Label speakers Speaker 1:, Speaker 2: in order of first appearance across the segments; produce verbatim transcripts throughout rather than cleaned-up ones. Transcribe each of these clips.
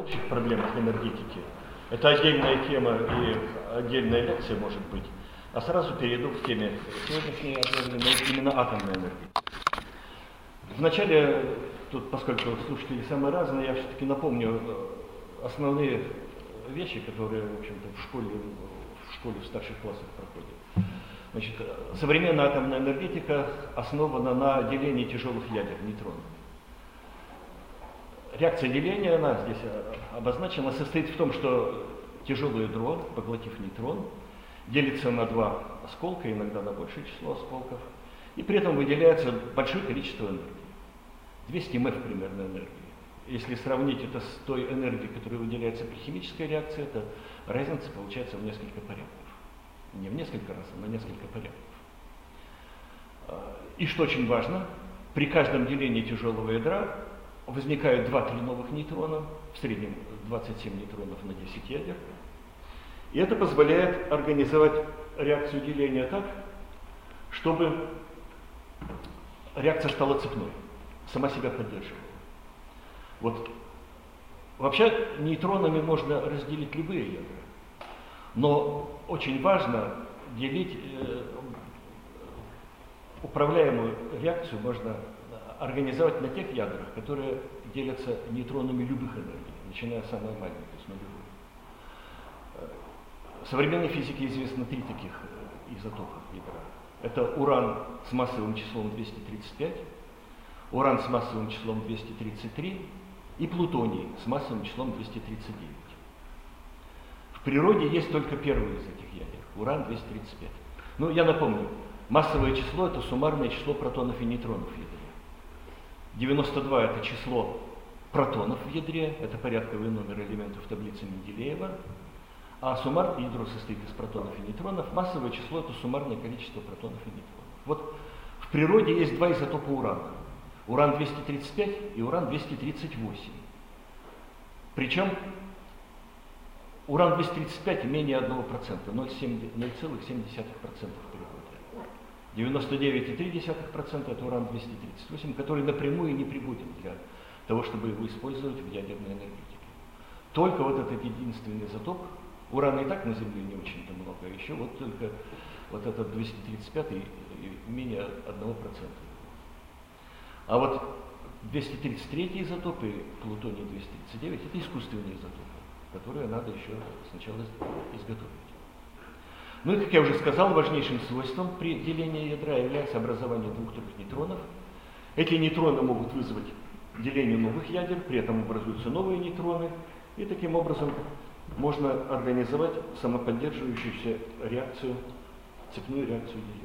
Speaker 1: общих проблемах энергетики. Это отдельная тема и отдельная лекция, может быть. А сразу перейду к теме сегодняшней, именно атомной энергии. Вначале, тут, поскольку слушатели самые разные, я все-таки напомню основные вещи, которые, в общем-то, в школе, в школе в старших классах проходят. Значит, современная атомная энергетика основана на делении тяжелых ядер, нейтронов. Реакция деления, она здесь обозначена, состоит в том, что тяжелое ядро, поглотив нейтрон, делится на два осколка, иногда на большее число осколков, и при этом выделяется большое количество энергии. двести меф примерно энергии. Если сравнить это с той энергией, которая выделяется при химической реакции, то разница получается в несколько порядков. Не в несколько раз, а на несколько порядков. И что очень важно, при каждом делении тяжелого ядра возникают два-три новых нейтрона, в среднем двадцать семь нейтронов на десять ядер. И это позволяет организовать реакцию деления так, чтобы реакция стала цепной, сама себя поддерживала. Вот. Вообще нейтронами можно разделить любые ядра, но очень важно делить э, управляемую реакцию можно организовать на тех ядрах, которые делятся нейтронами любых энергий, начиная с самой маленькой, то есть нулевой. В современной физике известно три таких изотопа ядра. Это уран с массовым числом двести тридцать пять, уран с массовым числом двести тридцать три и плутоний с массовым числом двести тридцать девять. В природе есть только первый из этих ядер, уран двести тридцать пять. Ну, я напомню, массовое число – это суммарное число протонов и нейтронов в ядре. девяносто два – это число протонов в ядре, это порядковый номер элементов таблицы Менделеева. А суммарное ядро состоит из протонов и нейтронов. Массовое число – это суммарное количество протонов и нейтронов. Вот в природе есть два изотопа урана. Уран двести тридцать пять и уран двести тридцать восемь. Причем уран двести тридцать пять менее одного процента, ноль целых семь десятых процента в природе. девяносто девять целых три десятых процента это уран двести тридцать восемь, который напрямую не пригоден для того, чтобы его использовать в ядерной энергетике. Только вот этот единственный изотоп, урана и так на Земле не очень-то много, а еще вот только вот этот двести тридцать пять менее одного процента. А вот двести тридцать три изотоп и плутоний двести тридцать девять это искусственные изотопы, которые надо еще сначала изготовить. Ну и, как я уже сказал, важнейшим свойством при делении ядра является образование двух-трех нейтронов. Эти нейтроны могут вызвать деление новых ядер, при этом образуются новые нейтроны, и таким образом можно организовать самоподдерживающуюся реакцию, цепную реакцию деления.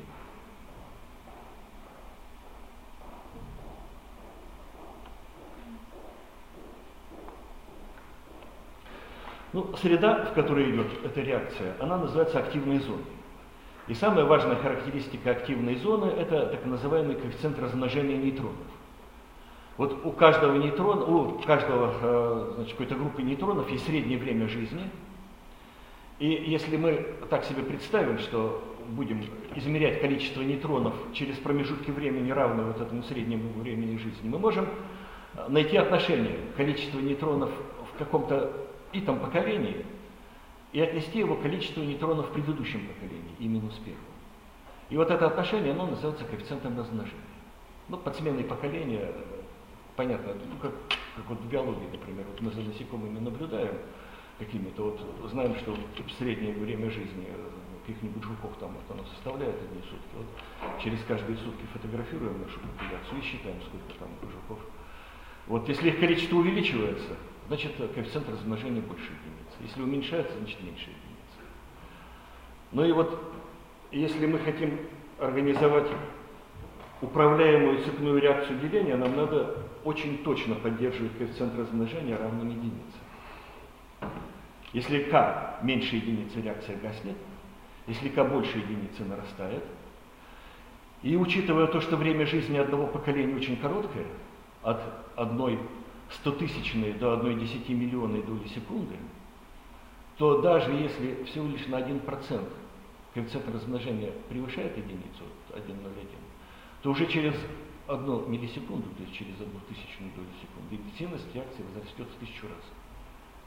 Speaker 1: Ну, среда, в которой идет эта реакция, она называется активной зоной. И самая важная характеристика активной зоны – это так называемый коэффициент размножения нейтронов. Вот у каждого нейтрона, у каждого, значит, какой-то группы нейтронов есть среднее время жизни. И если мы так себе представим, что будем измерять количество нейтронов через промежутки времени, равные вот этому среднему времени жизни, мы можем найти отношение количества нейтронов в каком-то итом поколении и отнести его к количеству нейтронов в предыдущем поколении, и минус первого. И вот это отношение, оно называется коэффициентом размножения. Ну, подсменные поколения, понятно, ну, как, как вот в биологии, например, вот мы за насекомыми наблюдаем какими-то, вот знаем, что среднее время жизни каких-нибудь жуков там вот оно составляет одни сутки. Вот через каждые сутки фотографируем нашу популяцию и считаем, сколько там жуков. Вот если их количество увеличивается, значит коэффициент размножения больше единицы. Если уменьшается, значит меньше единицы. Ну и вот, если мы хотим организовать управляемую цепную реакцию деления, нам надо очень точно поддерживать коэффициент размножения равным единице. Если k меньше единицы, реакция гаснет. Если k больше единицы, нарастает. И учитывая то, что время жизни одного поколения очень короткое, от одной стотысячной до одной десятимиллионной доли секунды, то даже если всего лишь на один процент коэффициент размножения превышает единицу, один целых ноль один, то уже через одну миллисекунду, то есть через одну тысячную долю секунды, интенсивность реакции возрастет в тысячу раз.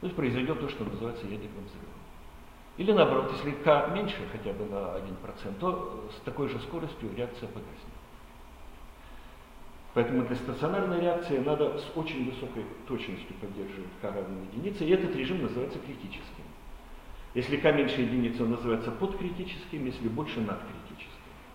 Speaker 1: То есть произойдет то, что называется ядерным взрывом. Или наоборот, если К меньше хотя бы на один процент, то с такой же скоростью реакция погаснет. Поэтому для стационарной реакции надо с очень высокой точностью поддерживать К равно единице, и этот режим называется критическим. Если К меньше единицы, он называется подкритическим, если больше надкритическим.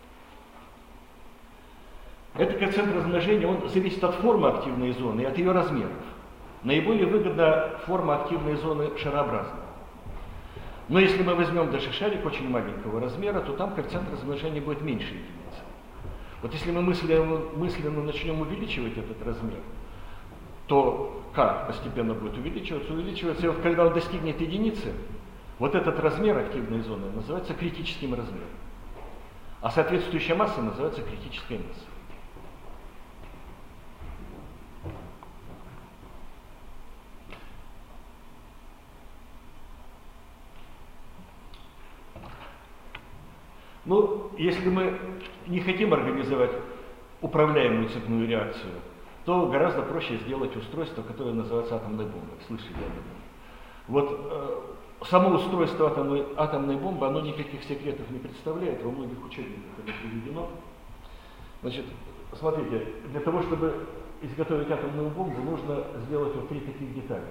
Speaker 1: Этот коэффициент размножения, он зависит от формы активной зоны и от ее размеров. Наиболее выгодна форма активной зоны шарообразная. Но если мы возьмем даже шарик очень маленького размера, то там коэффициент размножения будет меньше единицы. Вот если мы мысленно, мысленно начнем увеличивать этот размер, то К постепенно будет увеличиваться, увеличиваться, и вот когда он достигнет единицы, вот этот размер активной зоны называется критическим размером. А соответствующая масса называется критической массой. Ну, если мы не хотим организовать управляемую цепную реакцию, то гораздо проще сделать устройство, которое называется атомной бомбой. Слышали об этом? Вот э, само устройство атомной, атомной бомбы, оно никаких секретов не представляет, во многих учебниках это приведено. Значит, смотрите, для того, чтобы изготовить атомную бомбу, нужно сделать вот три таких детали.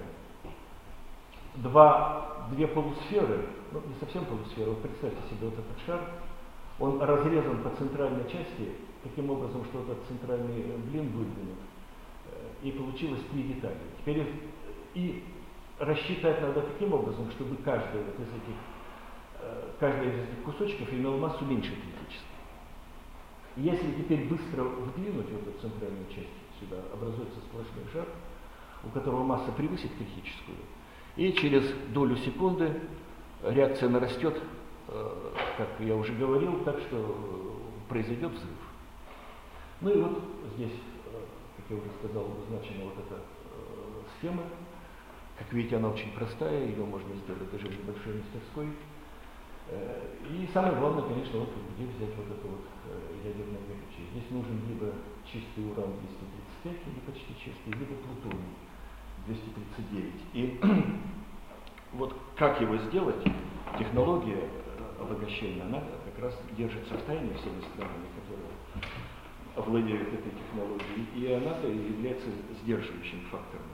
Speaker 1: Два, две полусферы, ну не совсем полусферы, вот представьте себе вот этот шар, он разрезан по центральной части, таким образом, что этот центральный блин выдвинут. И получилось три детали. Теперь и рассчитать надо таким образом, чтобы каждый вот из этих, каждый из этих кусочков имел массу меньше критической. Если теперь быстро вдвинуть вот эту центральную часть сюда, образуется сплошной шар, у которого масса превысит критическую, и через долю секунды реакция нарастет, как я уже говорил, так что произойдет взрыв. Ну и вот здесь, как я уже сказал, обозначена вот эта схема. Как видите, она очень простая, ее можно сделать даже в небольшой мастерской. И самое главное, конечно, вот где взять вот это вот ядерное горючее. Здесь нужен либо чистый уран двести тридцать пять, или почти чистый, либо плутоний двести тридцать девять. И вот как его сделать, технология обогащения, она как раз держится в тайне всеми странами, которые овладеют этой технологией, и она-то является сдерживающим фактором.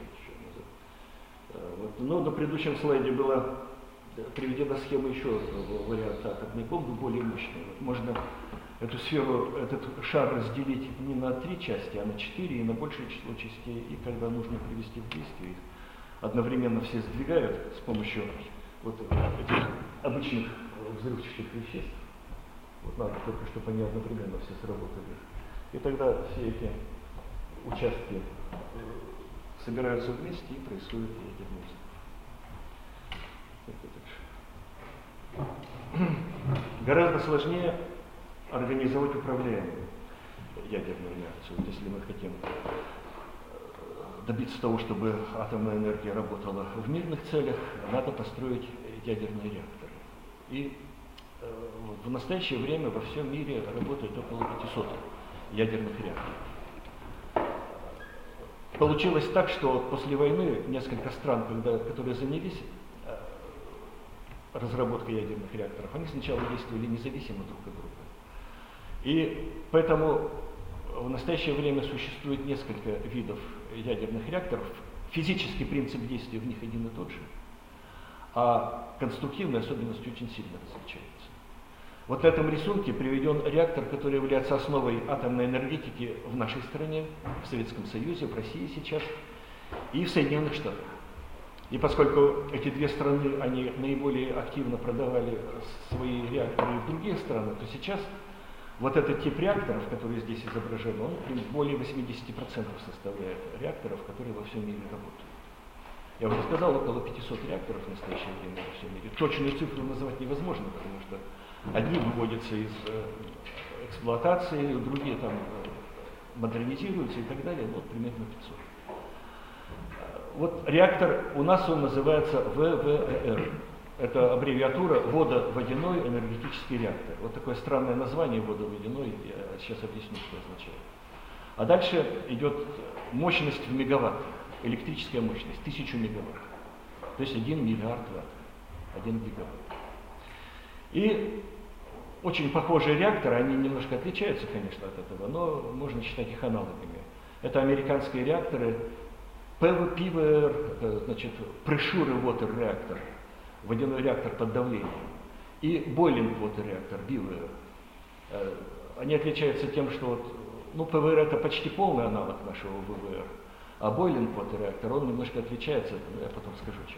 Speaker 1: Вот. Но на предыдущем слайде была приведена схема еще варианта атомной бомбы, более мощной. Вот можно эту сферу, этот шар разделить не на три части, а на четыре и на большее число частей, и когда нужно привести в действие, их одновременно все сдвигают с помощью вот этих обычных взрывчатых веществ. Вот надо только, чтобы они одновременно все сработали. И тогда все эти участки собираются вместе и происходит ядерный взрыв. Гораздо сложнее организовать управляемую ядерную реакцию. Вот если мы хотим добиться того, чтобы атомная энергия работала в мирных целях, надо построить ядерные реакторы. И э, в настоящее время во всем мире работает около пятисот ядерных реакторов. Получилось так, что после войны несколько стран, когда, которые занялись э, разработкой ядерных реакторов, они сначала действовали независимо друг от друга. И поэтому в настоящее время существует несколько видов ядерных реакторов. Физический принцип действия в них один и тот же, а конструктивные особенности очень сильно различаются. Вот на этом рисунке приведен реактор, который является основой атомной энергетики в нашей стране, в Советском Союзе, в России сейчас и в Соединенных Штатах. И поскольку эти две страны, они наиболее активно продавали свои реакторы в другие страны, то сейчас вот этот тип реакторов, который здесь изображен, он более восьмидесяти процентов составляет реакторов, которые во всем мире работают. Я уже сказал, около пятисот реакторов в настоящее время во всем мире. Точную цифру назвать невозможно, потому что одни выводятся из э, эксплуатации, другие там э, модернизируются и так далее, ну, вот примерно пятьсот. Вот реактор у нас он называется вэ вэ э эр. Это аббревиатура водоводяной энергетический реактор. Вот такое странное название водоводяной, я сейчас объясню, что означает. А дальше идет мощность в мегаватт, электрическая мощность, тысячу мегаватт. то есть один миллиард ватт, один гигаватт. И очень похожие реакторы, они немножко отличаются, конечно, от этого, но можно считать их аналогами. Это американские реакторы пи ви ар, это значит Pressure Water реактор, водяной реактор под давлением, и Boiling Water реактор, би ви ар. Они отличаются тем, что вот, ну, пи ви ар это почти полный аналог нашего ви ви ар, а Boiling Water реактор, он немножко отличается, я потом скажу чем.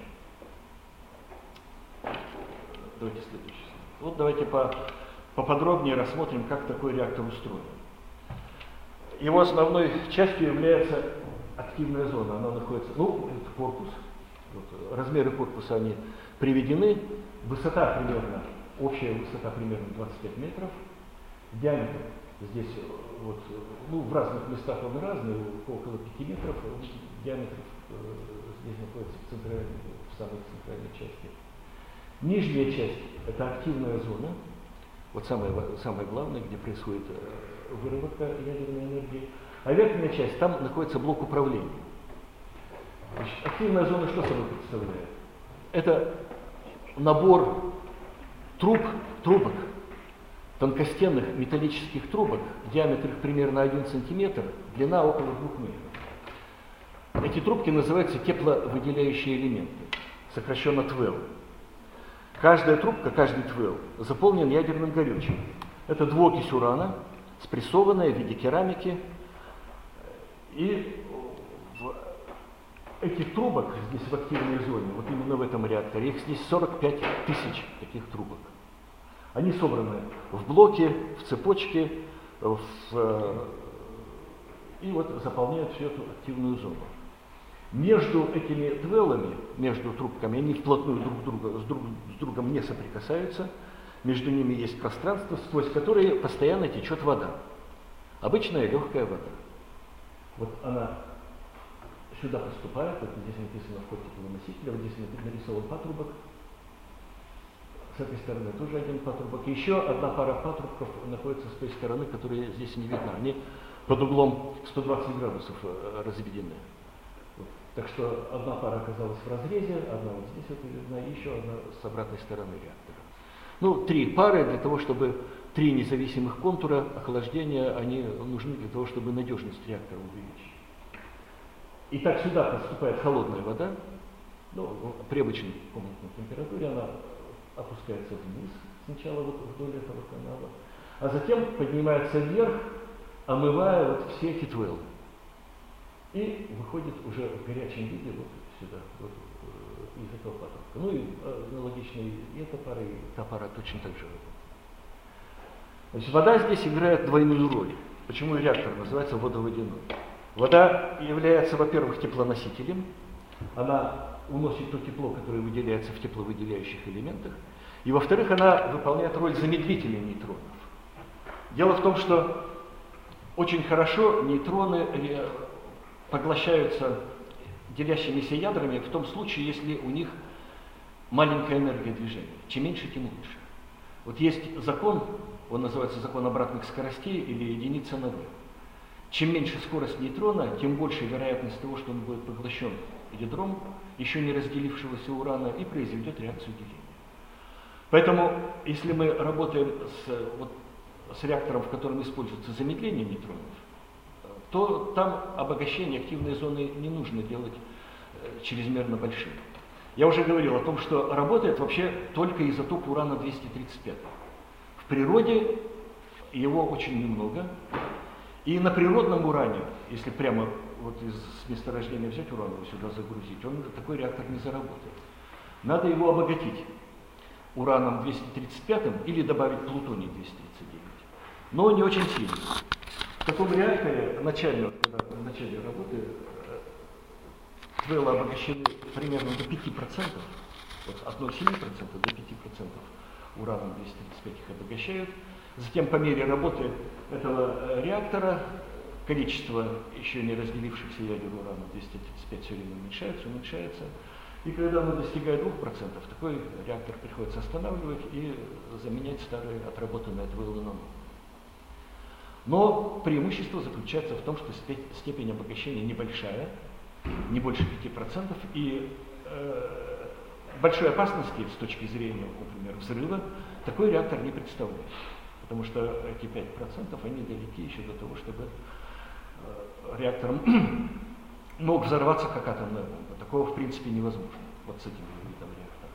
Speaker 1: Давайте следующий. Вот давайте по, поподробнее рассмотрим, как такой реактор устроен. Его основной частью является активная зона. Она находится, ну, это корпус. Вот, размеры корпуса они приведены. Высота примерно, общая высота примерно двадцать пять метров. Диаметр здесь вот, ну, в разных местах он разный, около пяти метров. Диаметр э, здесь находится в центральной, в самой центральной части. Нижняя часть – это активная зона, вот самое, самое главное, где происходит выработка ядерной энергии. А верхняя часть, там находится блок управления. Значит, активная зона что собой представляет? Это набор труб, трубок, тонкостенных металлических трубок, диаметр их примерно один сантиметр, длина около двух метров. Эти трубки называются тепловыделяющие элементы, сокращенно ТВЭЛ. Каждая трубка, каждый ТВЭЛ заполнен ядерным горючим. Это двуокись урана, спрессованная в виде керамики. И в этих трубок, здесь в активной зоне, вот именно в этом реакторе, их здесь сорок пять тысяч таких трубок. Они собраны в блоке, в цепочке, в, и вот заполняют всю эту активную зону. Между этими твелами, между трубками, они вплотную друг, друга, с, друг с другом не соприкасаются. Между ними есть пространство, сквозь которое постоянно течет вода. Обычная легкая вода. Вот она сюда поступает, вот здесь написано вход теплоносителя, вот здесь нарисован патрубок. С этой стороны тоже один патрубок. И еще одна пара патрубков находится с той стороны, которая здесь не видна. Они под углом сто двадцать градусов разведены. Так что одна пара оказалась в разрезе, одна вот здесь вот видна, и еще одна с обратной стороны реактора. Ну, три пары для того, чтобы три независимых контура охлаждения, они нужны для того, чтобы надежность реактора увеличить. Итак, сюда поступает холодная вода, ну, при обычной комнатной температуре она опускается вниз, сначала вот вдоль этого канала, а затем поднимается вверх, омывая вот все эти твелы. И выходит уже в горячем виде вот сюда, вот, из этого патрубка. Ну и аналогично и эта пара, и та пара точно так же работает. Значит, вода здесь играет двойную роль. Почему реактор называется водоводяной? Вода является, во-первых, теплоносителем. Она уносит то тепло, которое выделяется в тепловыделяющих элементах. И, во-вторых, она выполняет роль замедлителя нейтронов. Дело в том, что очень хорошо нейтроны поглощаются делящимися ядрами в том случае, если у них маленькая энергия движения. Чем меньше, тем лучше. Вот есть закон, он называется закон обратных скоростей или единица на V. Чем меньше скорость нейтрона, тем больше вероятность того, что он будет поглощен ядром еще не разделившегося урана и произведет реакцию деления. Поэтому, если мы работаем с, вот, с реактором, в котором используется замедление нейтронов, то там обогащение активной зоны не нужно делать чрезмерно большим. Я уже говорил о том, что работает вообще только изотоп урана двести тридцать пять. В природе его очень немного. И на природном уране, если прямо вот из месторождения взять уран и сюда загрузить, он такой реактор не заработает. Надо его обогатить ураном двести тридцать пять или добавить плутоний двести тридцать девять. Но не очень сильно. В таком реакторе, начально, когда в начале работы, твелы обогащены примерно до пяти процентов, вот от ноль целых семи десятых процента до пяти процентов ураном двести тридцать пять их обогащают. Затем по мере работы этого реактора количество еще не разделившихся ядер урана двести тридцать пять все время уменьшается, уменьшается. И когда оно достигает двух процентов, такой реактор приходится останавливать и заменять старые отработанные твелы на новые. Но преимущество заключается в том, что степень обогащения небольшая, не больше пяти процентов, и э, большой опасности с точки зрения, например, взрыва такой реактор не представляет. Потому что эти пять процентов, они далеки еще до того, чтобы э, реактор мог взорваться как атомная бомба. Такого в принципе невозможно вот с этим видом реакторов.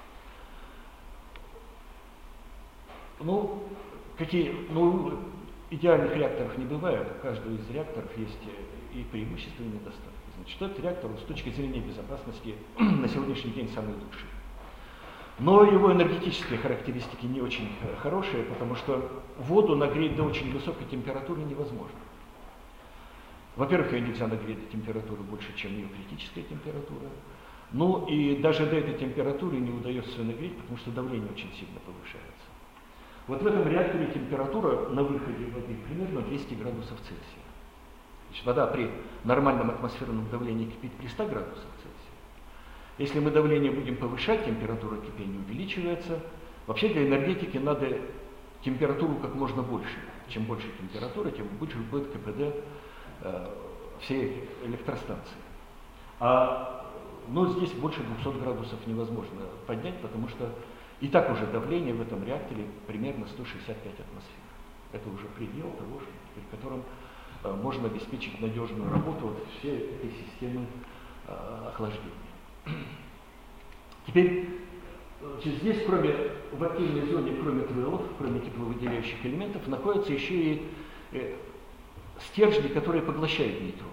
Speaker 1: Ну, какие, ну, идеальных реакторов не бывает, у каждого из реакторов есть и преимущества, и недостатки. Значит, что этот реактор с точки зрения безопасности на сегодняшний день самый лучший. Но его энергетические характеристики не очень хорошие, потому что воду нагреть до очень высокой температуры невозможно. Во-первых, ее нельзя нагреть до температуры больше, чем ее критическая температура. Ну и даже до этой температуры не удается ее нагреть, потому что давление очень сильно повышается. Вот в этом реакторе температура на выходе воды примерно двести градусов Цельсия. Значит, вода при нормальном атмосферном давлении кипит при ста градусах Цельсия. Если мы давление будем повышать, температура кипения увеличивается. Вообще для энергетики надо температуру как можно больше. Чем больше температура, тем больше будет КПД э, всей электростанции. А ну, здесь больше двухсот градусов невозможно поднять, потому что и так уже давление в этом реакторе примерно сто шестьдесят пять атмосфер. Это уже предел того, при котором э, можно обеспечить надежную работу вот всей этой системы э, охлаждения. Теперь здесь, кроме в активной зоне, кроме ТВЛов, кроме тепловыделяющих элементов, находятся еще и э, стержни, которые поглощают нейтроны.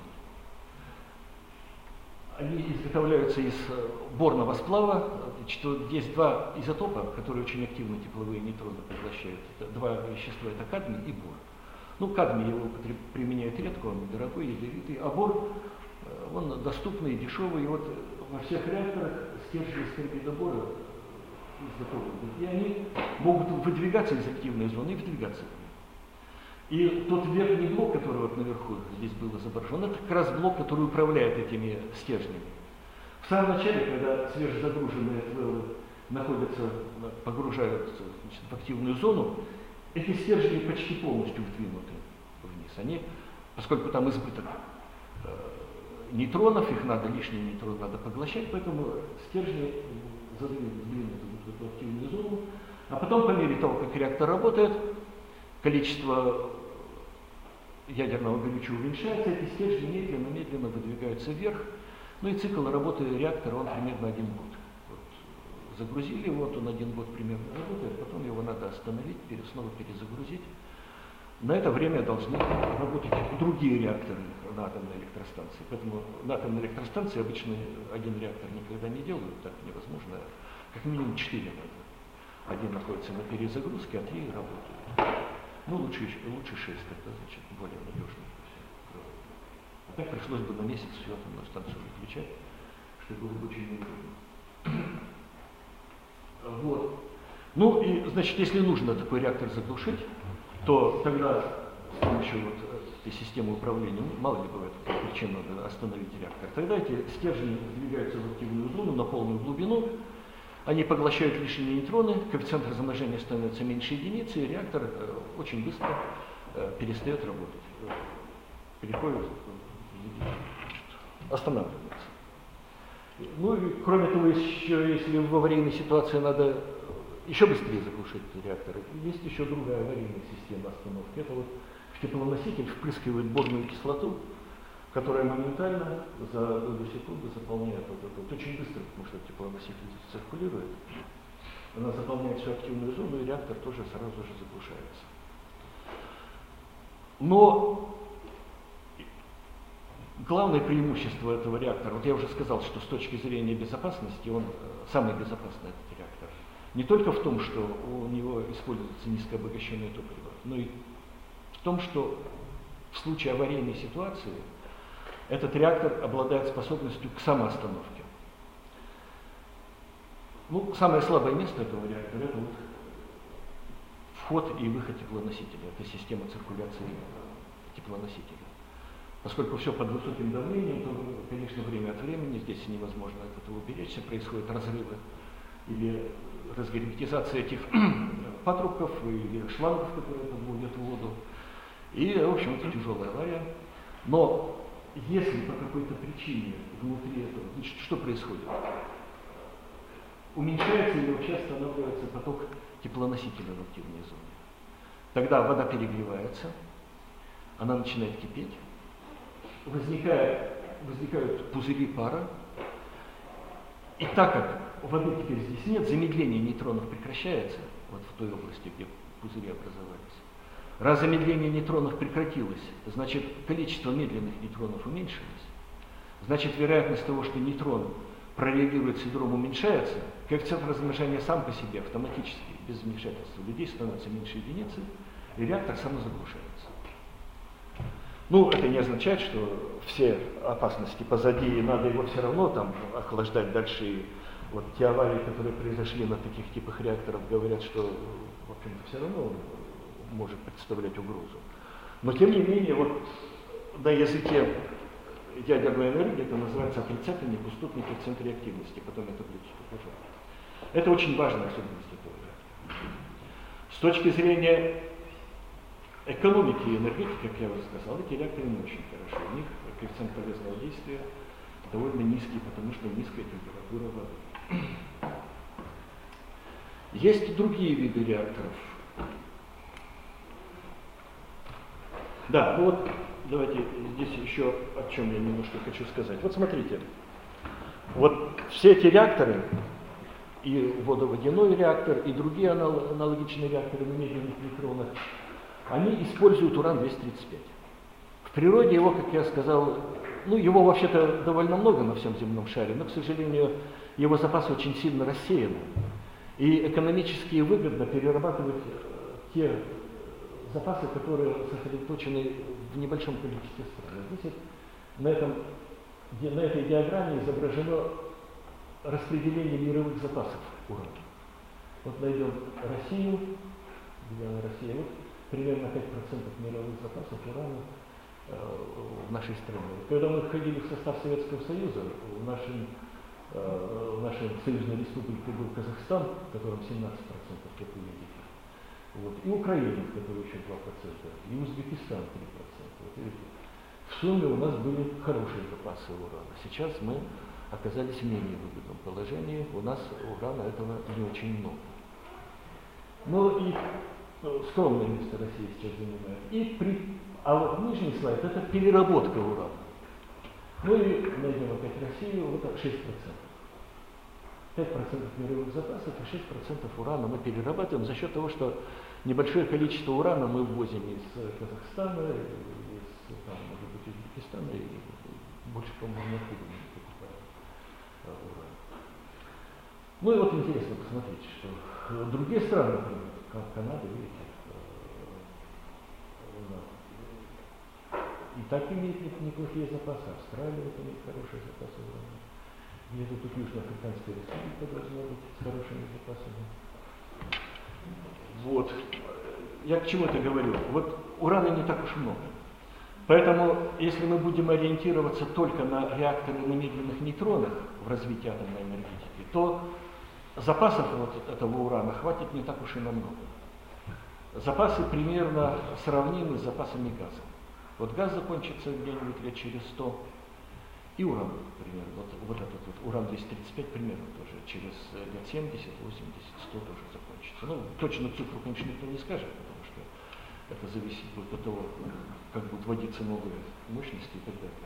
Speaker 1: Они изготовляются из борного сплава. Значит, есть два изотопа, которые очень активно тепловые нейтроны поглощают. Это два вещества, это кадмий и бор. Ну, кадмий его применяют редко, он дорогой, ядовитый, а бор, он доступный, дешевый. И вот во всех реакторах стержни из карбидобора изготовлены. И они могут выдвигаться из активной зоны и вдвигаться. И тот верхний блок, который вот наверху здесь был изображен, это как раз блок, который управляет этими стержнями. В самом начале, когда свежезагруженные ТВЛы находятся, погружаются, значит, в активную зону, эти стержни почти полностью вдвинуты вниз. Они, поскольку там избыток э, нейтронов, их надо, лишние нейтроны надо поглощать, поэтому стержни сдвинуты в эту активную зону. А потом, по мере того, как реактор работает, количество ядерного горючего уменьшается, эти стержни медленно-медленно выдвигаются вверх. Ну и цикл работы реактора, он примерно один год. Вот, загрузили, вот он один год примерно работает, потом его надо остановить, снова перезагрузить. На это время должны работать другие реакторы на атомной электростанции. Поэтому на атомной электростанции обычно один реактор никогда не делают, так невозможно. Как минимум четыре надо. Один находится на перезагрузке, а три работают. Ну, лучше, лучше шесть, тогда, значит, более надежно. А так пришлось бы на месяц всю атомную станцию выключать, что было бы очень неудобно. Вот. Ну, и, значит, если нужно такой реактор заглушить, то тогда с помощью вот этой системы управления, ну, мало ли бывает, причин надо остановить реактор, тогда эти стержни двигаются в активную зону на полную глубину, они поглощают лишние нейтроны, коэффициент размножения становится меньше единицы, и реактор э, очень быстро э, перестает работать, э, переходит, э, останавливается. Ну и кроме того, еще, если в аварийной ситуации надо еще быстрее заглушить реактор, есть еще другая аварийная система остановки. Это вот в теплоноситель впрыскивает борную кислоту, которая моментально за долю секунды заполняет вот это. Вот очень быстро, потому что теплоноситель циркулирует. Она заполняет всю активную зону, и реактор тоже сразу же заглушается. Но главное преимущество этого реактора, вот я уже сказал, что с точки зрения безопасности он самый безопасный этот реактор. Не только в том, что у него используется низкообогащенное топливо, но и в том, что в случае аварийной ситуации этот реактор обладает способностью к самоостановке. Ну, самое слабое место этого реактора – это вот вход и выход теплоносителя. Это система циркуляции теплоносителя. Поскольку все под высоким давлением, то, конечно, время от времени здесь невозможно от этого уберечься, происходят разрывы или разгерметизация этих патрубков или шлангов, которые подводят воду. И, в общем, это тяжелая авария. Но если по какой-то причине внутри этого, значит, что происходит? уменьшается или вообще останавливается поток теплоносителя в активной зоне. Тогда вода перегревается, она начинает кипеть, возникает, возникают пузыри пара, и так как воды теперь здесь нет, замедление нейтронов прекращается, вот в той области, где пузыри образовались. Раз замедление нейтронов прекратилось, значит количество медленных нейтронов уменьшилось, значит вероятность того, что нейтрон прореагирует с ядром, уменьшается, коэффициент размножения сам по себе автоматически, без вмешательства людей, становится меньше единицы, и реактор самозаглушается. Ну, это не означает, что все опасности позади, и надо его все равно там охлаждать дальше. И вот те аварии, которые произошли на таких типах реакторов, говорят, что, в общем-то, все равно может представлять угрозу. Но, тем не менее, вот на языке ядерной энергии это называется отрицательный пустотный коэффициент реактивности. Потом я табличку покажу. Это очень важная особенность этого реактора. С точки зрения экономики и энергетики, как я уже сказал, эти реакторы не очень хороши. У них коэффициент полезного действия довольно низкий, потому что низкая температура воды. Есть другие виды реакторов. Да, ну вот давайте здесь еще о чем я немножко хочу сказать. Вот смотрите, вот все эти реакторы, и водоводяной реактор, и другие аналогичные реакторы на медленных нейтронах, они используют уран двести тридцать пять. В природе его, как я сказал, ну его вообще-то довольно много на всем земном шаре, но, к сожалению, его запасы очень сильно рассеяны. И экономически выгодно перерабатывать те запасы, которые сосредоточены в небольшом количестве стран. Здесь на, этом, на этой диаграмме изображено распределение мировых запасов урана. Вот найдем Россию, где она Россия, вот примерно пять процентов мировых запасов урана э, в нашей стране. Когда мы входили в состав Советского Союза, в, нашем, э, в нашей союзной республике был Казахстан, в котором семнадцать процентов, как вы видите. Вот. И Украина, в которой еще два процента, и Узбекистан три процента. Вот видите. В сумме у нас были хорошие запасы урана. Сейчас мы оказались в менее выгодном положении. У нас урана этого не очень много. Ну и ну, скромное место Россия сейчас занимает. И при... А вот нижний слайд — это переработка урана. Ну и найдем опять Россию, вот шесть процентов. пять процентов мировых запасов и шесть процентов урана мы перерабатываем за счет того, что небольшое количество урана мы ввозим из Казахстана, из, там, может быть, Узбекистана, и больше, по-моему, откуда мы покупаем уран. Ну и вот интересно посмотреть, что другие страны, например, как Канада, видите, и так имеет неплохие запасы. Австралия вот имеет хорошие запасы урана. Где-то тут Южноафриканская республика должна быть с хорошими запасами. Вот. Я к чему это говорю? Вот урана не так уж много. Поэтому, если мы будем ориентироваться только на реакторы на медленных нейтронах в развитии атомной энергетики, то запасов вот этого урана хватит не так уж и намного. Запасы примерно сравнимы с запасами газа. Вот газ закончится где-нибудь лет через сто, и уран, примерно, вот, вот этот вот уран двести тридцать пять примерно тоже через лет семьдесят, восемьдесят, сто тоже закончится. Ну, точно цифру, конечно, никто не скажет, потому что это зависит будет от того, как будут вводиться новые мощности и так далее.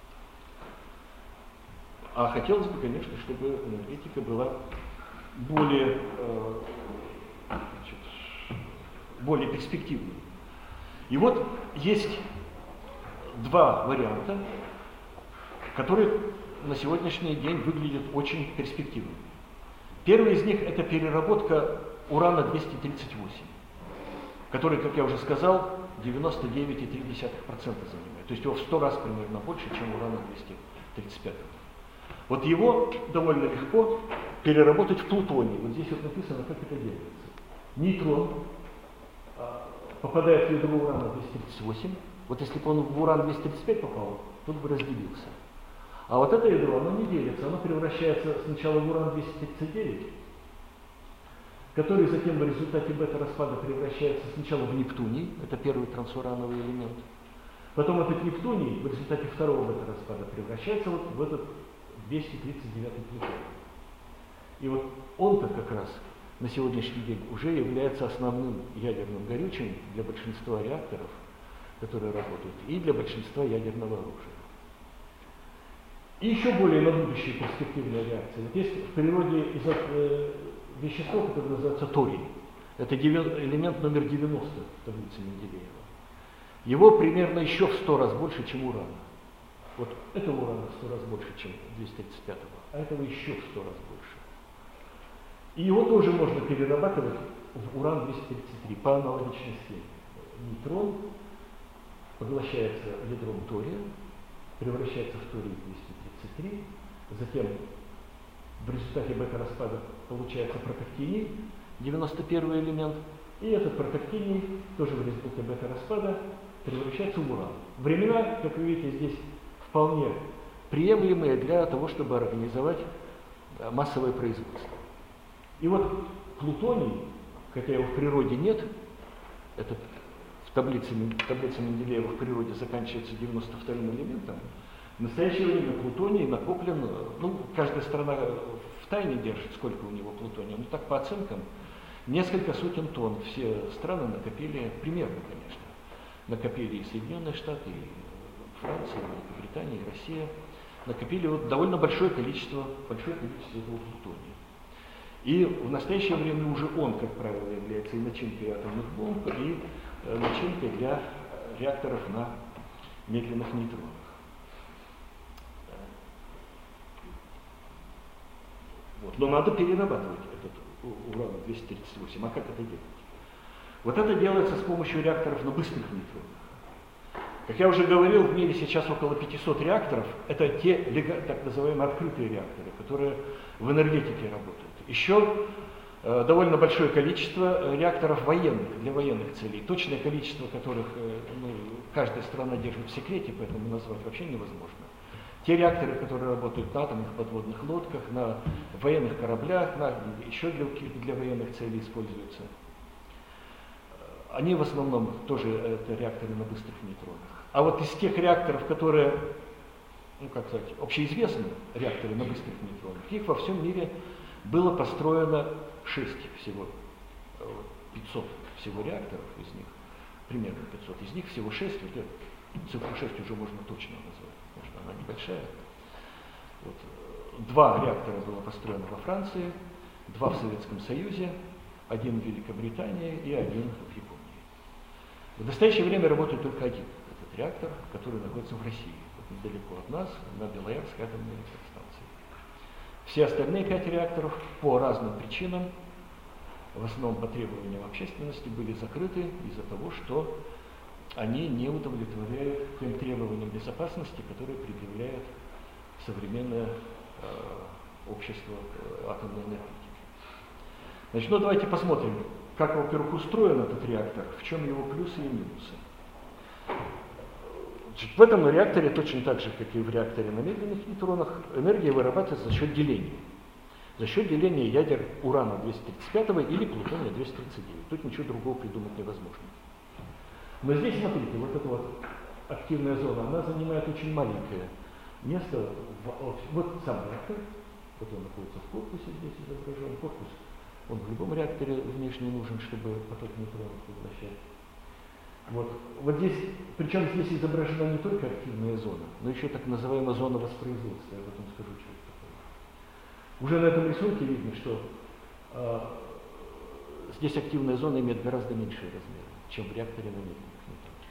Speaker 1: А хотелось бы, конечно, чтобы энергетика была более, э, значит, более перспективной. И вот есть два варианта, которые на сегодняшний день выглядят очень перспективными. Первый из них — это переработка урана двести тридцать восемь, который, как я уже сказал, девяносто девять и три десятых процента занимает. То есть его в сто раз примерно больше, чем урана двести тридцать пять. Вот его довольно легко переработать в плутоний. Вот здесь вот написано, как это делается. Нейтрон попадает в ядро урана двести тридцать восемь. Вот если бы он в уран двести тридцать пять попал, тут бы разделился. А вот это ядро, оно не делится, оно превращается сначала в уран двести тридцать девять, который затем в результате бета-распада превращается сначала в нептуний, это первый трансурановый элемент. Потом этот нептуний в результате второго бета-распада превращается вот в этот двести тридцать девятый плутоний. И вот он-то как раз на сегодняшний день уже является основным ядерным горючим для большинства реакторов, которые работают, и для большинства ядерного оружия. И еще более на будущее перспективная реакция. Вот есть в природе изо, э, вещество, которое называется торий. Это элемент номер девяносто в таблице Менделеева. Его примерно еще в сто раз больше, чем урана. Вот этого урана в сто раз больше, чем двести тридцать пятого, а этого еще в сто раз больше. И его тоже можно перерабатывать в уран двести тридцать три по аналогичной схеме. Нейтрон поглощается ядром тория, превращается в торий двести тридцать три, затем в результате бета-распада получается протактиний, девяносто первый элемент, и этот протактиний тоже в результате бета-распада превращается в уран. Времена, как вы видите, здесь вполне приемлемые для того, чтобы организовать массовое производство. И вот плутоний, хотя его в природе нет, этот в таблице, в таблице Менделеева в природе заканчивается девяносто вторым элементом, в настоящее время плутоний накоплен, ну, каждая страна в тайне держит, сколько у него плутония, но так по оценкам, несколько сотен тонн. Все страны накопили, примерно, конечно, накопили и Соединенные Штаты, и Франция, и Великобритания, и Россия, накопили вот довольно большое количество, большое количество этого плутония. И в настоящее время уже он, как правило, является и начинкой атомных бомб, и э, начинкой для реакторов на медленных нейтронах. Вот. Но надо перерабатывать этот уран двести тридцать восемь. А как это делать? Вот это делается с помощью реакторов на быстрых нейтронах. Как я уже говорил, в мире сейчас около пятисот реакторов. Это те так называемые открытые реакторы, которые в энергетике работают. Еще э, довольно большое количество реакторов военных, для военных целей. Точное количество которых э, ну, каждая страна держит в секрете, поэтому назвать вообще невозможно. Те реакторы, которые работают на атомных подводных лодках, на военных кораблях, на, еще для, для военных целей используются. Они в основном тоже это реакторы на быстрых нейтронах. А вот из тех реакторов, которые, ну как сказать, общеизвестны, реакторы на быстрых нейтронах, их во всем мире было построено шесть всего, пятьсот всего реакторов из них, примерно пятьсот. Из них всего шесть, вот эту цифру шесть уже можно точно назвать, потому что она небольшая. Вот. Два реактора было построено во Франции, два в Советском Союзе, один в Великобритании и один в Японии. В настоящее время работает только один этот реактор, который находится в России, вот недалеко от нас, на Белоярской атомной электростанции. Все остальные пять реакторов по разным причинам, в основном по требованиям общественности, были закрыты из-за того, что они не удовлетворяют тем требованиям безопасности, которые предъявляет современное э, общество э, атомной энергетики. Значит, ну давайте посмотрим, как, во-первых, устроен этот реактор, в чем его плюсы и минусы. Значит, в этом реакторе, точно так же, как и в реакторе на медленных нейтронах, энергия вырабатывается за счет деления. За счет деления ядер урана двести тридцать пятого или плутония двести тридцать девять. Тут ничего другого придумать невозможно. Но здесь, смотрите, вот эта вот активная зона, она занимает очень маленькое место. В, вот сам реактор, вот он находится в корпусе, здесь изображен. Корпус, он в любом реакторе внешне нужен, чтобы поток нейтронов поглощать. Вот. Вот здесь, причем здесь изображена не только активная зона, но еще так называемая зона воспроизводства. Я об этом скажу чуть позже. Уже на этом рисунке видно, что э, здесь активная зона имеет гораздо меньшие размеры, чем в реакторе на медленных нейтронах.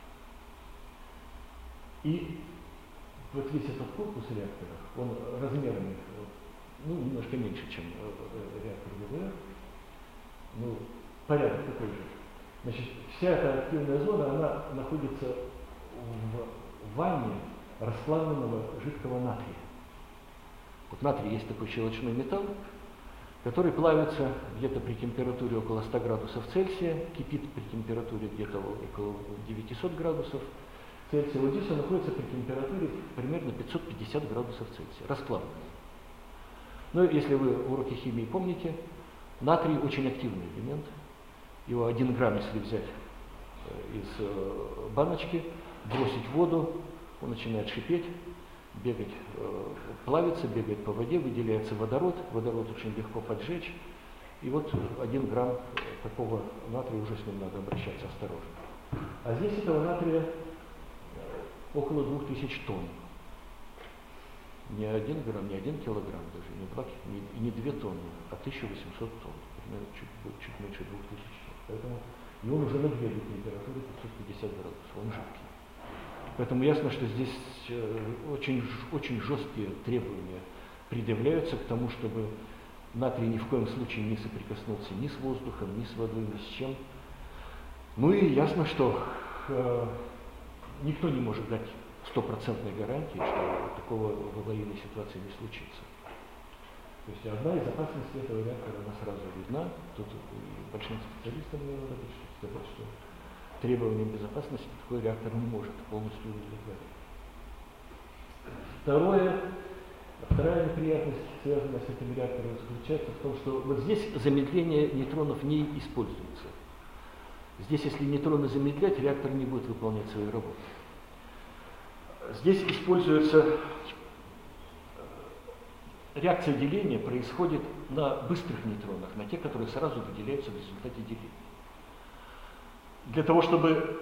Speaker 1: И вот весь этот корпус реактора, он размерами ну, немножко меньше, чем э, реактор ВВР, ну, порядок такой же. Значит, вся эта активная зона, она находится в ванне расплавленного жидкого натрия. Вот натрий есть такой щелочной металл, который плавится где-то при температуре около ста градусов Цельсия, кипит при температуре где-то около девятисот градусов Цельсия. Вот здесь он находится при температуре примерно пятьсот пятьдесят градусов Цельсия, расплавленный. Но если вы уроки химии помните, натрий очень активный элемент. Его один грамм, если взять из баночки, бросить в воду, он начинает шипеть, бегать, плавится, бегает по воде, выделяется водород, водород очень легко поджечь, и вот один грамм такого натрия уже с ним надо обращаться осторожно. А здесь этого натрия около двух тысяч тонн. Не один грамм, не один килограмм даже, не два, не, не две тонны, а тысяча восемьсот тонн, примерно чуть, чуть меньше двух тысяч тонн. Поэтому и он уже нагрелый температуры пятьсот пятьдесят градусов, он жидкий. Поэтому ясно, что здесь очень, очень жесткие требования предъявляются к тому, чтобы натрий ни в коем случае не соприкоснулся ни с воздухом, ни с водой, ни с чем. Ну и ясно, что э, никто не может дать стопроцентной гарантии, что такого в аварийной ситуации не случится. То есть одна из опасностей этого реактора, она сразу видна. Тут большим специалистам мне надо сказать, что требованиям безопасности такой реактор не может полностью удовлетворить. Второе, вторая неприятность, связанная с этим реактором, заключается в том, что вот здесь замедление нейтронов не используется. Здесь, если нейтроны замедлять, реактор не будет выполнять свою работу. Здесь используется реакция деления, происходит на быстрых нейтронах, на тех, которые сразу выделяются в результате деления. Для того, чтобы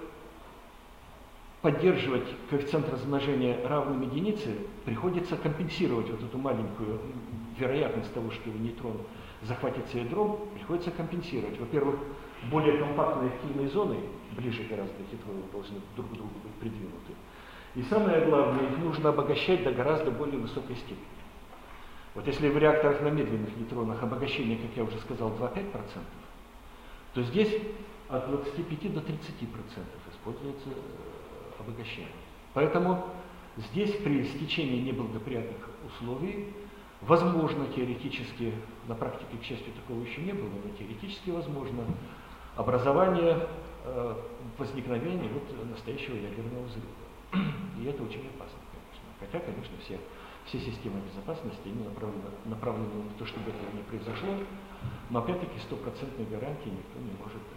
Speaker 1: поддерживать коэффициент размножения равным единице, приходится компенсировать вот эту маленькую вероятность того, что нейтрон захватится ядром, приходится компенсировать. Во-первых, более компактные активные зоны, ближе гораздо к ядру, должны друг к другу быть придвинуты. И самое главное, их нужно обогащать до гораздо более высокой степени. Вот если в реакторах на медленных нейтронах обогащение, как я уже сказал, два-пять десятых процента, то здесь от двадцати пяти до тридцати процентов используется обогащение. Поэтому здесь при стечении неблагоприятных условий возможно теоретически, на практике, к счастью, такого еще не было, но теоретически возможно образование, э, возникновение вот настоящего ядерного взрыва. И это очень опасно, конечно. Хотя, конечно, все, все системы безопасности они направлены, направлены на то, чтобы этого не произошло, но опять-таки стопроцентной гарантии никто не может дать.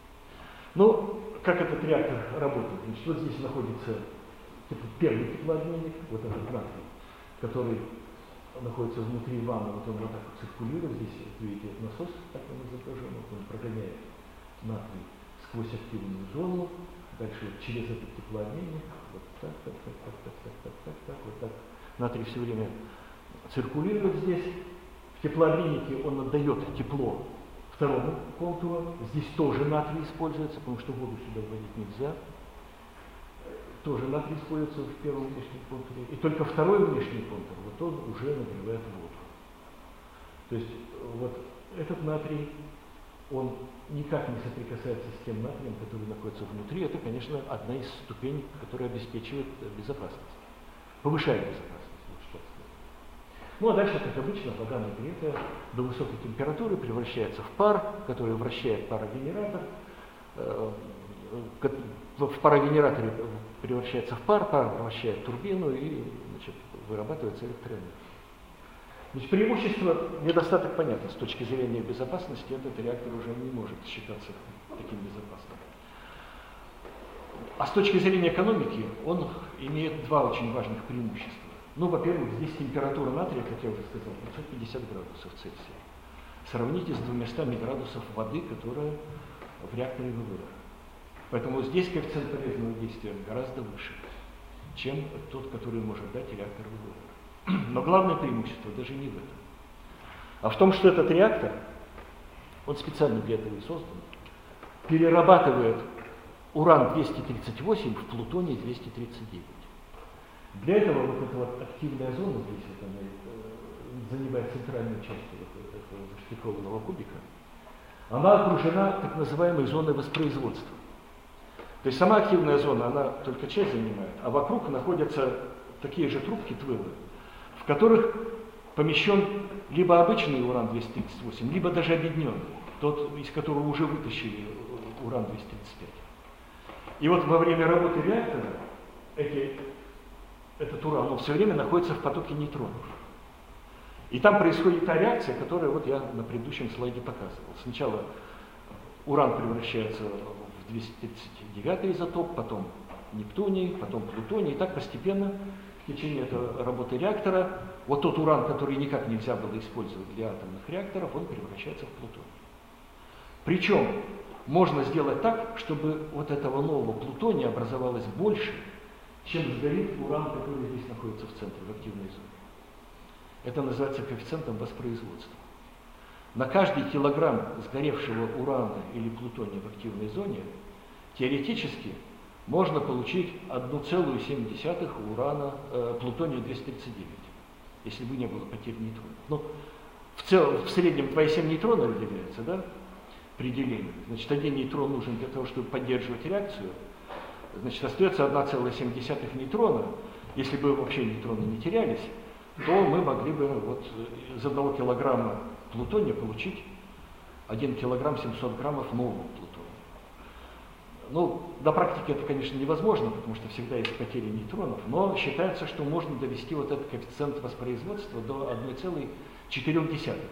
Speaker 1: Ну, как этот реактор работает? Значит, вот здесь находится первый теплообменник, вот этот натрий, который находится внутри ванны, вот он вот так вот циркулирует, здесь вот видите насос, так он изображен, вот он прогоняет натрий сквозь активную зону, дальше вот через этот теплообменник, вот так, так, так, так, так, так, так, так, так, вот так. Натрий все время циркулирует здесь. В теплообменнике он отдает тепло второму контуру. Здесь тоже натрий используется, потому что воду сюда вводить нельзя. Тоже натрий используется в первом внешнем контуре. И только второй внешний контур, вот он уже нагревает воду. То есть вот этот натрий, он никак не соприкасается с тем натрием, который находится внутри. Это, конечно, одна из ступеней, которая обеспечивает безопасность, повышает безопасность. Ну а дальше, как обычно, вода нагретая до высокой температуры превращается в пар, который вращает парогенератор. В парогенераторе превращается в пар, пар вращает турбину и, значит, вырабатывается электроэнергия. Значит, преимущество, недостаток понятно. С точки зрения безопасности этот реактор уже не может считаться таким безопасным. А с точки зрения экономики он имеет два очень важных преимущества. Ну, во-первых, здесь температура натрия, как я уже сказал, пятьсот пятьдесят градусов Цельсия. Сравните с двумястами градусов воды, которая в реакторе ВВР. Поэтому здесь коэффициент полезного действия гораздо выше, чем тот, который может дать реактор ВВР. Но главное преимущество даже не в этом, а в том, что этот реактор, он специально для этого и создан, перерабатывает уран двести тридцать восемь в плутоний двести тридцать девять. Для этого вот эта вот активная зона здесь, вот она занимает центральную часть вот этого заштифрованного кубика, она окружена так называемой зоной воспроизводства. То есть сама активная зона, она только часть занимает, а вокруг находятся такие же трубки твылы, в которых помещен либо обычный уран двести тридцать восемь, либо даже объединенный, тот, из которого уже вытащили уран двести тридцать пять. И вот во время работы реактора эти этот уран, он все время находится в потоке нейтронов. И там происходит та реакция, которую вот я на предыдущем слайде показывал. Сначала уран превращается в двести тридцать девятый изотоп, потом нептуний, потом плутоний, и так постепенно в течение этого работы реактора вот тот уран, который никак нельзя было использовать для атомных реакторов, он превращается в плутоний. Причем можно сделать так, чтобы вот этого нового плутония образовалось больше, чем сгорит уран, который здесь находится в центре, в активной зоне. Это называется коэффициентом воспроизводства. На каждый килограмм сгоревшего урана или плутония в активной зоне теоретически можно получить одна целая семь десятых урана, э, плутония двести тридцать девять, если бы не было потерь нейтронов. Но в, целом, в среднем два и семь нейтрона выделяется, да, при делении. Значит, один нейтрон нужен для того, чтобы поддерживать реакцию. Значит, остается одна целая семь десятых нейтрона. Если бы вообще нейтроны не терялись, то мы могли бы вот из одного килограмма плутония получить один килограмм семьсот граммов нового плутония. Ну, на практике это, конечно, невозможно, потому что всегда есть потери нейтронов, но считается, что можно довести вот этот коэффициент воспроизводства до одной целой четырёх десятых.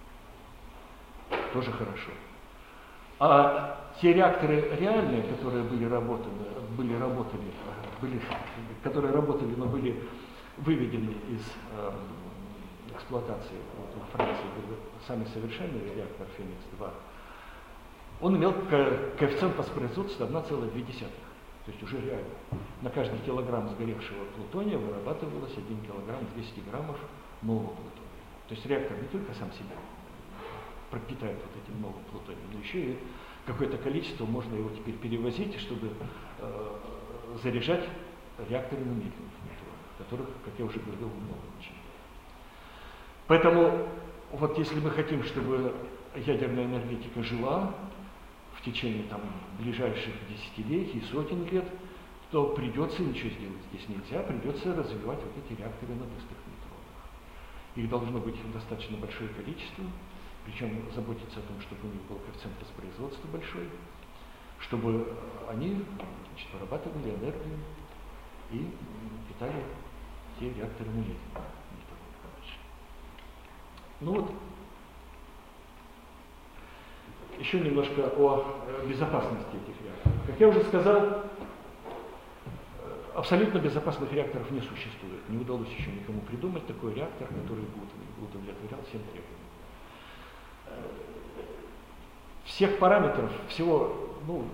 Speaker 1: Тоже хорошо. А те реакторы реальные, которые были работали, были работали, были, которые работали, но были выведены из э, эксплуатации, вот во Франции был самый совершенный реактор Феникс два, он имел ко коэффициент воспроизводства одна целая две десятых. То есть уже реально. На каждый килограмм сгоревшего плутония вырабатывалось один килограмм двести граммов нового плутония. То есть реактор не только сам себя пропитает вот этим новым плутонием, но еще и какое-то количество можно его теперь перевозить, чтобы э, заряжать реакторы на медленных нейтронах, которых, как я уже говорил, много очень. Поэтому вот если мы хотим, чтобы ядерная энергетика жила в течение там, ближайших десятилетий, сотен лет, то придется ничего сделать здесь нельзя, придется развивать вот эти реакторы на быстрых нейтронах. Их должно быть достаточно большое количество, причем заботиться о том, чтобы у них был коэффициент воспроизводства большой, чтобы они, значит, вырабатывали энергию и питали те реакторы на медленных нейтронах. Ну вот, еще немножко о безопасности этих реакторов. Как я уже сказал, абсолютно безопасных реакторов не существует. Не удалось еще никому придумать такой реактор, который удовлетворял всем требованиям. Всех параметров, всего, ну,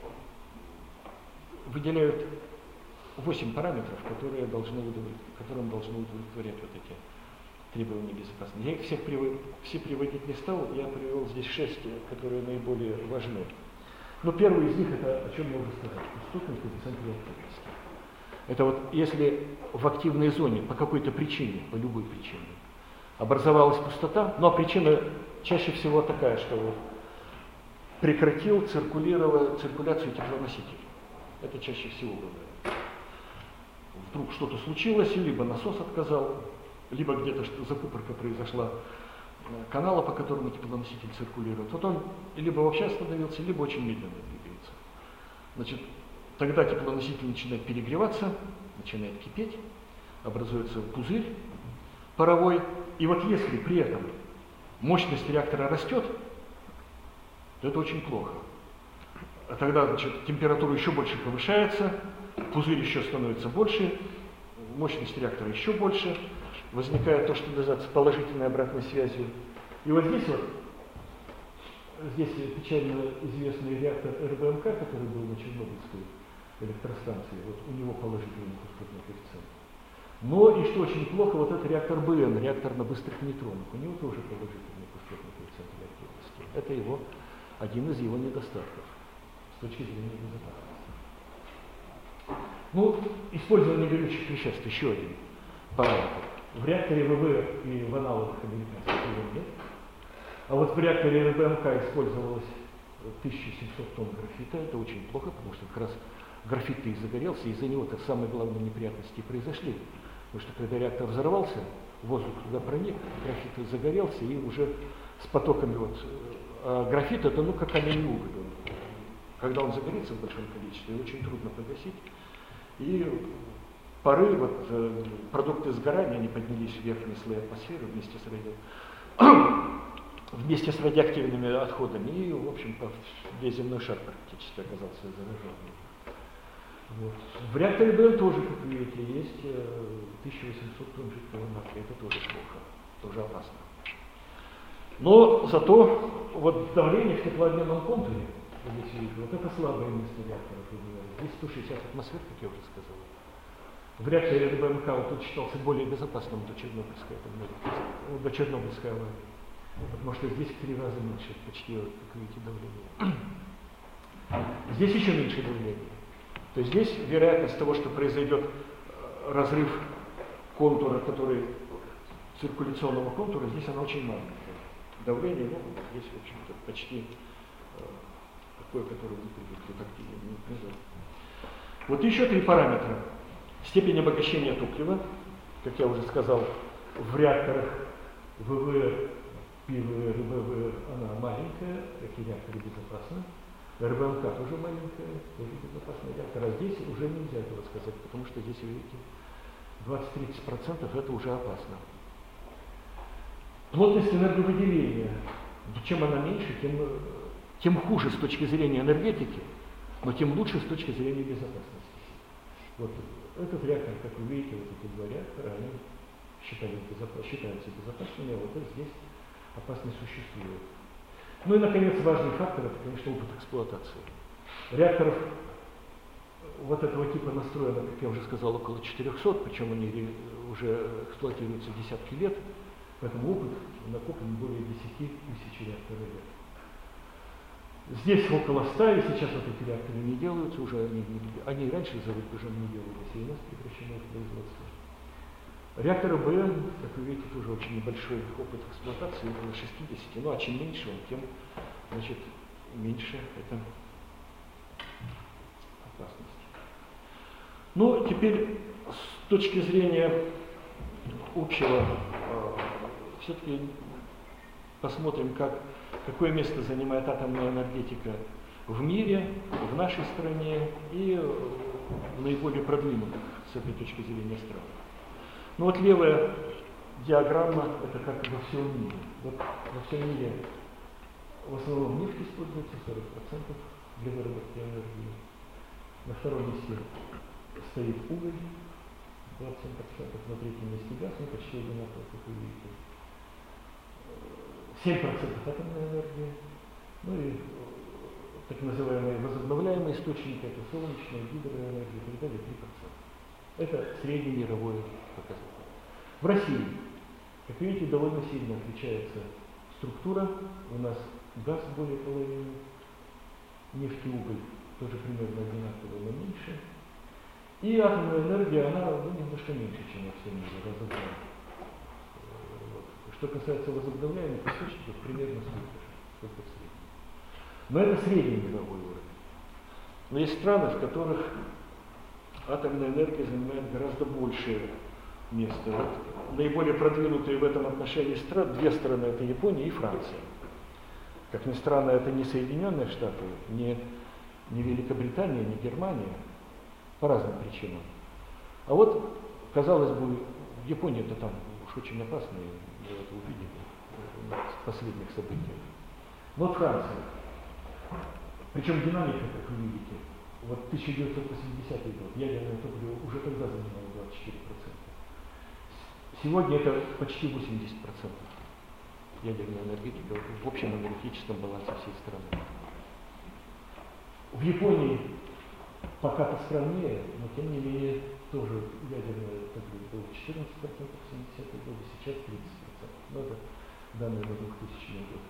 Speaker 1: выделяют восемь параметров, которые должны которым должны удовлетворять вот эти требования безопасности. Я их всех привод, все приводить не стал, я привел здесь шесть, которые наиболее важны. Но первый из них, это о чем я уже сказал, пустотный коэффициент реактивности. Это вот если в активной зоне по какой-то причине, по любой причине, образовалась пустота, но причина чаще всего такая, что вот прекратил циркулировать, циркуляцию теплоносителей. Это чаще всего бывает. Вдруг что-то случилось, либо насос отказал, либо где-то закупорка произошла канала, по которому теплоноситель циркулирует. Вот он либо вообще остановился, либо очень медленно двигается. Значит, тогда теплоноситель начинает перегреваться, начинает кипеть, образуется пузырь паровой. И вот если при этом мощность реактора растет, то это очень плохо. А тогда, значит, температура еще больше повышается, пузырь еще становится больше, мощность реактора еще больше, возникает то, что называется положительной обратной связью. И вот здесь вот, здесь печально известный реактор эр бэ эм ка, который был на Чернобыльской электростанции, вот у него положительный пустотный коэффициент. Но и что очень плохо, вот этот реактор бэ эн, реактор на быстрых нейтронах, у него тоже положительный пустотный коэффициент реактивности. Это его, один из его недостатков с точки зрения безопасности. Ну, использование горючих веществ, еще один параметр. В реакторе вэ вэ и в аналогах американских его нет. А вот в реакторе эр бэ эм ка использовалось тысяча семьсот тонн графита. Это очень плохо, потому что как раз графит-то и загорелся, и из-за него-то самые главные неприятности произошли. Потому что когда реактор взорвался, воздух туда проник, графит загорелся, и уже с потоками вот, а графит это ну как каменный уголь. Когда он загорится в большом количестве, его очень трудно погасить. И пары, вот, э, продукты сгорания, они поднялись в верхние слои атмосферы вместе с, ради... вместе с радиоактивными отходами. И, в общем, весь земной шар практически оказался зараженным. Вот. В реакторе БМ тоже, как вы видите, есть тысяча восемьсот тонн жидкого натрия. Это тоже плохо, тоже опасно. Но зато вот давление в теплообменном контуре, здесь видите, вот это слабое место реактора. Здесь сто шестьдесят атмосфер, как я уже сказал. В реакторе РБМК вот тут считался более безопасным до Чернобыльской, до Чернобыльской аварии. Потому что здесь в три раза меньше, почти, как видите, давление. Здесь еще меньше давления. То есть здесь вероятность того, что произойдет разрыв контура, который циркуляционного контура, здесь она очень маленькая. Давление, ну, здесь, в общем-то, почти э, такое, которое выглядит вот активно. Вот еще три параметра. Степень обогащения топлива, как я уже сказал, в реакторах ВВР, ПВР, РБВР, она маленькая, такие реакторы безопасны. РБМК тоже маленькая, тоже безопасный реактор. А здесь уже нельзя этого сказать, потому что здесь, видите, двадцать-тридцать процентов это уже опасно. Плотность энерговыделения. Чем она меньше, тем, тем хуже с точки зрения энергетики, но тем лучше с точки зрения безопасности. Вот этот реактор, как вы видите, вот эти два реактора, они считаются, безопас, считаются безопасными, а вот здесь опасность существует. Ну и, наконец, важный фактор – это, конечно, опыт эксплуатации. Реакторов вот этого типа настроено, как я уже сказал, около четырёхсот, причем они уже эксплуатируются десятки лет, поэтому опыт накоплен более десяти тысяч реакторов лет. Здесь около ста, и сейчас вот эти реакторы не делаются, уже они, они раньше за рубежом не делались, и у нас прекращено их производство. Реакторы БМ, как вы видите, тоже очень небольшой опыт эксплуатации, около шестидесяти, ну а чем меньше он, тем, значит, меньше это опасность. Ну, теперь с точки зрения общего, э, все-таки посмотрим, как, какое место занимает атомная энергетика в мире, в нашей стране и в наиболее продвинутых с этой точки зрения странах. Ну вот левая диаграмма, это как во всем мире. Вот во всем мире в основном нефть используется, сорок процентов для выработки энергии. На втором месте стоит уголь, двадцать семь процентов, на третьем месте газ, ну почти одинаково, как вы видите. семь процентов атомная энергия, ну и так называемые возобновляемые источники, это солнечная, гидроэнергия и так далее, три процента. Это среднемировой показатель. В России, как видите, довольно сильно отличается структура. У нас газ более половины, нефть и уголь тоже примерно одинаково, но меньше. И атомная энергия, она ну, немножко меньше, чем во всем мире, раза в два. Вот. Что касается возобновляемых источников, примерно столько же, сколько в среднем. Но это средний мировой уровень. Но есть страны, в которых атомная энергия занимает гораздо большее место. Вот наиболее продвинутые в этом отношении страны, две страны, это Япония и Франция. Как ни странно, это не Соединенные Штаты, не, не Великобритания, не Германия, по разным причинам. А вот, казалось бы, в Японии это там уж очень опасно, мы это увидели в последних событиях. Вот Франция. Причем динамика, как вы видите, вот тысяча девятьсот восьмидесятый год, ядерное топливо уже тогда занимало двадцать четыре процента. Сегодня это почти восемьдесят процентов ядерной энергетики в общем энергетическом балансе всей страны. В Японии пока поскромнее, но тем не менее тоже ядерное топливо было четырнадцать процентов в семидесятые годы, сейчас тридцать процентов. Но это данные на двухтысячный год.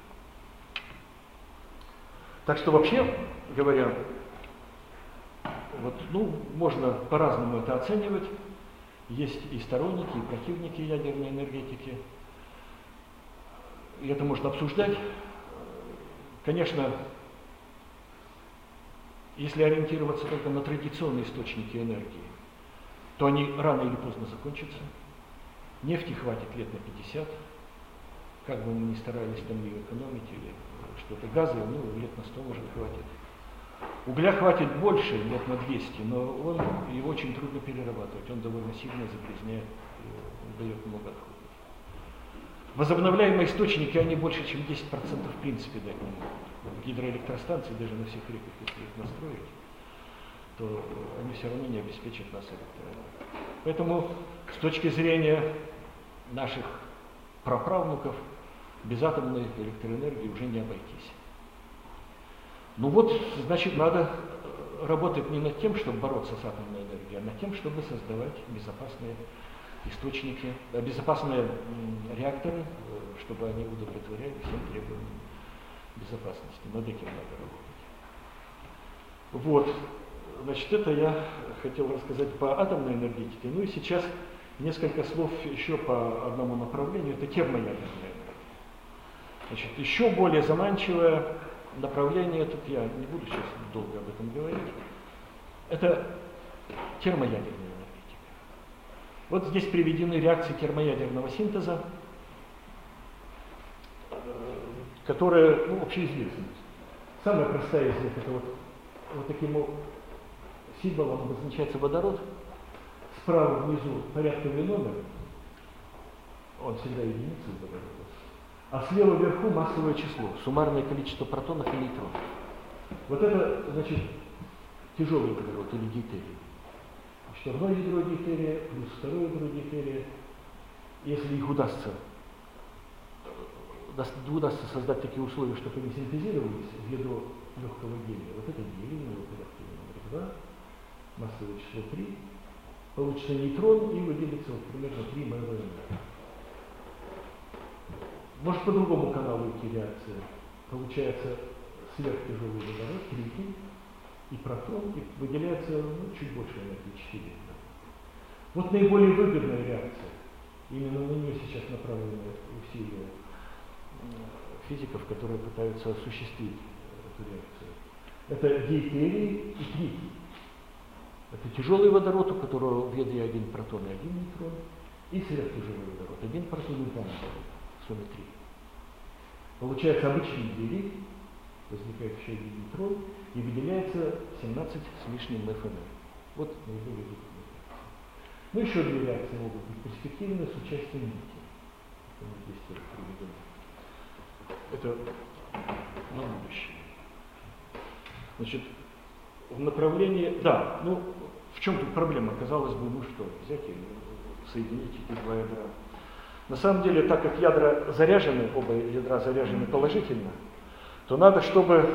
Speaker 1: Так что вообще говоря, вот, ну, можно по-разному это оценивать. Есть и сторонники, и противники ядерной энергетики. И это можно обсуждать. Конечно, если ориентироваться только на традиционные источники энергии, то они рано или поздно закончатся. Нефти хватит лет на пятьдесят. Как бы мы ни старались там ее экономить или что-то, газы, ну, лет на сто может хватит. Угля хватит больше, лет на двести, но он, его очень трудно перерабатывать, он довольно сильно загрязняет, он дает много отходов. Возобновляемые источники, они больше, чем десять процентов в принципе дать не могут. Гидроэлектростанции, даже на всех реках, если их настроить, то они все равно не обеспечат нас электроэнергией. Поэтому с точки зрения наших праправнуков без атомной электроэнергии уже не обойтись. Ну вот, значит, надо работать не над тем, чтобы бороться с атомной энергией, а над тем, чтобы создавать безопасные источники, безопасные реакторы, чтобы они удовлетворяли всем требованиям безопасности. Над этим надо работать. Вот, значит, это я хотел рассказать по атомной энергетике. Ну и сейчас несколько слов еще по одному направлению, это термоядерная энергия. Значит, еще более заманчивое направление, тут я не буду сейчас долго об этом говорить, это термоядерная энергетика. Вот здесь приведены реакции термоядерного синтеза, которые, ну, общеизвестны. Самая простая из них, это вот, вот таким символом обозначается водород, справа внизу порядковый номер, он всегда единица водорода, а слева вверху массовое число, суммарное количество протонов и нейтронов. Вот это, значит, тяжелый водород или дейтерий. Значит, одно ядро дейтерия плюс второе ядро дейтерия. Если их удастся, удастся создать такие условия, чтобы они синтезировались в ядро легкого гелия, вот это гелий, его порядковый номер два, массовое число три, получится нейтрон и выделится вот примерно три МВМ. Может по другому каналу идти реакция. Получается сверхтяжелый водород, тритий, и протон, и выделяется, ну, чуть больше энергии, четыре. Вот наиболее выгодная реакция. Именно на нее сейчас направлены усилия физиков, которые пытаются осуществить эту реакцию. Это дейтерий и тритий. Это тяжелый водород, у которого в ядре один протон и один нейтрон, и сверхтяжелый водород, один протон и два нейтрона. В сумме три. Получается обычный гелий, возникает еще один нейтрон, и выделяется семнадцать с лишним ФНР. Вот наиболее выгодные реакции. Ну, еще две реакции могут быть перспективные с участием нити. Это здесь тоже приведено. Это на будущее. Значит, в направлении, да, ну, в чем тут проблема? Казалось бы, ну что, взять и соединить эти два ядра. На самом деле, так как ядра заряжены, оба ядра заряжены положительно, то надо, чтобы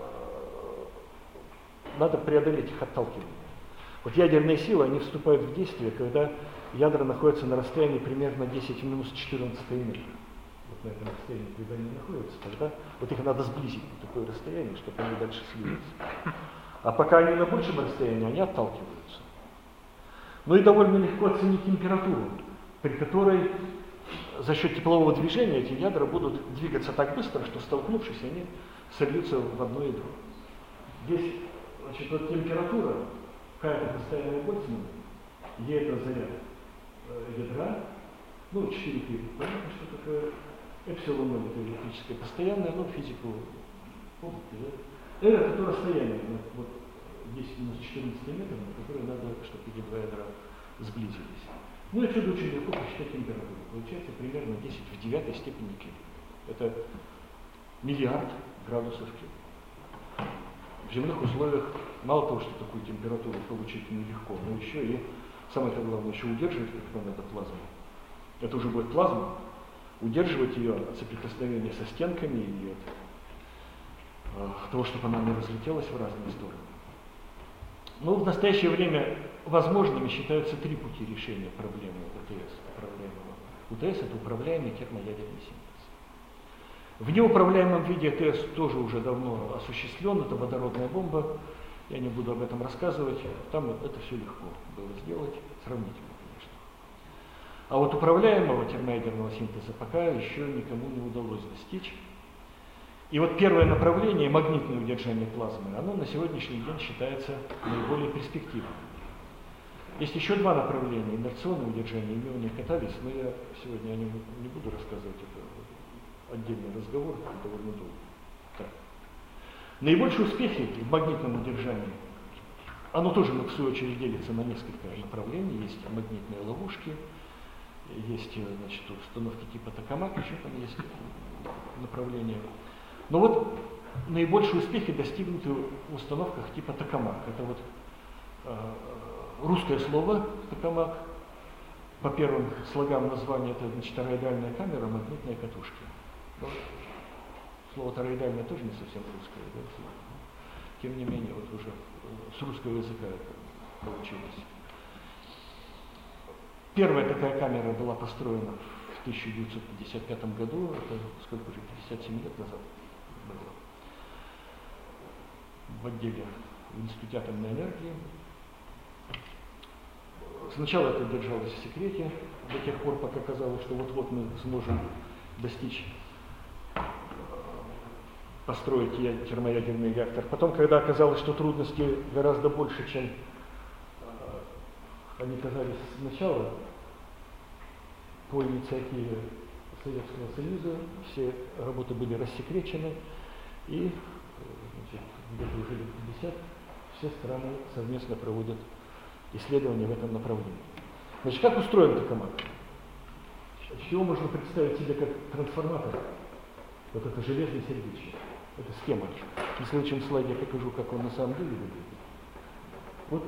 Speaker 1: надо преодолеть их отталкивание. Вот ядерные силы, они вступают в действие, когда ядра находятся на расстоянии примерно десять минус четырнадцать метра. Вот на этом расстоянии, когда они находятся, тогда вот их надо сблизить на такое расстояние, чтобы они дальше слились. А пока они на большем расстоянии, они отталкиваются. Ну и довольно легко оценить температуру, при которой за счет теплового движения эти ядра будут двигаться так быстро, что, столкнувшись, они сольются в одно ядро. Здесь, значит, вот температура, какая-то постоянная Больцмана, Е это заряд ядра, ну, четыре пи, понятно, что такое, эпсилон ноль это электрическое постоянное, ну, физику помните, да? R это то расстояние, вот десять минус четырнадцать метров, на которое надо, чтобы эти два ядра сблизились. Ну и отсюда очень легко посчитать температуру. Получается примерно десять в девятой степени Кельвина. Это миллиард градусов Кельвина. В земных условиях мало того, что такую температуру получить нелегко, но еще и, самое главное, еще удерживать, как нам эту плазму. Это уже будет плазма, удерживать ее от соприкосновения со стенками и от э, того, чтобы она не разлетелась в разные стороны. Но в настоящее время возможными считаются три пути решения проблемы УТС. Управляемого. УТС – это управляемый термоядерный синтез. В неуправляемом виде ТС тоже уже давно осуществлен, это водородная бомба. Я не буду об этом рассказывать, там это все легко было сделать, сравнительно, конечно. А вот управляемого термоядерного синтеза пока еще никому не удалось достичь. И вот первое направление, магнитное удержание плазмы, оно на сегодняшний день считается наиболее перспективным. Есть еще два направления, инерционное удержание и мионный катализ, но я сегодня о нем не буду рассказывать, это отдельный разговор, довольно долго. Так. Наибольшие успехи в магнитном удержании, оно тоже, в свою очередь, делится на несколько направлений. Есть магнитные ловушки, есть, значит, установки типа токамак, еще там есть направления. Но вот наибольшие успехи достигнуты в установках типа токамак. Это вот русское слово «токамак». По первым слогам названия это, значит, тороидальная камера, магнитные катушки. Но слово тороидальное тоже не совсем русское, да? Тем не менее, вот уже с русского языка это получилось. Первая такая камера была построена в тысяча девятьсот пятьдесят пятом году, это сколько уже, пятьдесят семь лет назад было, в отделе в Институте атомной энергии. Сначала это держалось в секрете, до тех пор, пока казалось, что вот-вот мы сможем достичь, построить термоядерный реактор. Потом, когда оказалось, что трудности гораздо больше, чем они казались сначала, по инициативе Советского Союза все работы были рассекречены, и где-то уже лет пятьдесят все страны совместно проводят исследования в этом направлении. Значит, как устроен токамак? Чего можно представить себе как трансформатор? Вот это железный сердечник. Это схема. На следующем слайде я покажу, как он на самом деле выглядит. Вот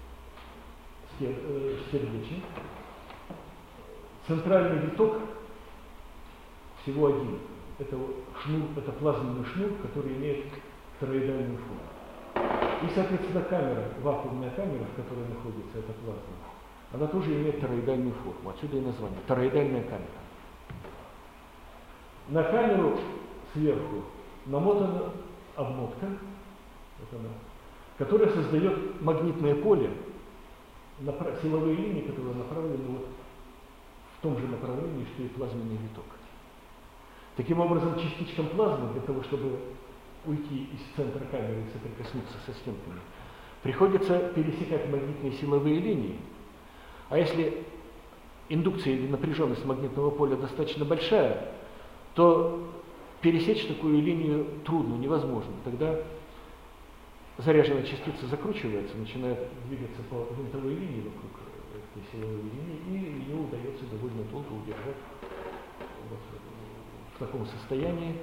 Speaker 1: сердечник. Центральный виток всего один. Это шнур, это плазменный шнур, который имеет тороидальную форму. И, соответственно, камера, вакуумная камера, в которой находится эта плазма, она тоже имеет тороидальную форму. Отсюда и название. Тороидальная камера. На камеру сверху намотана обмотка, вот она, которая создает магнитное поле, силовые линии, которые направлены вот в том же направлении, что и плазменный виток. Таким образом, частичкам плазмы, для того, чтобы уйти из центра камеры и соприкоснуться со стенками, приходится пересекать магнитные силовые линии. А если индукция или напряженность магнитного поля достаточно большая, то пересечь такую линию трудно, невозможно. Тогда заряженная частица закручивается, начинает двигаться по винтовой линии вокруг этой силовой линии, и ее удается довольно долго удержать вот в таком состоянии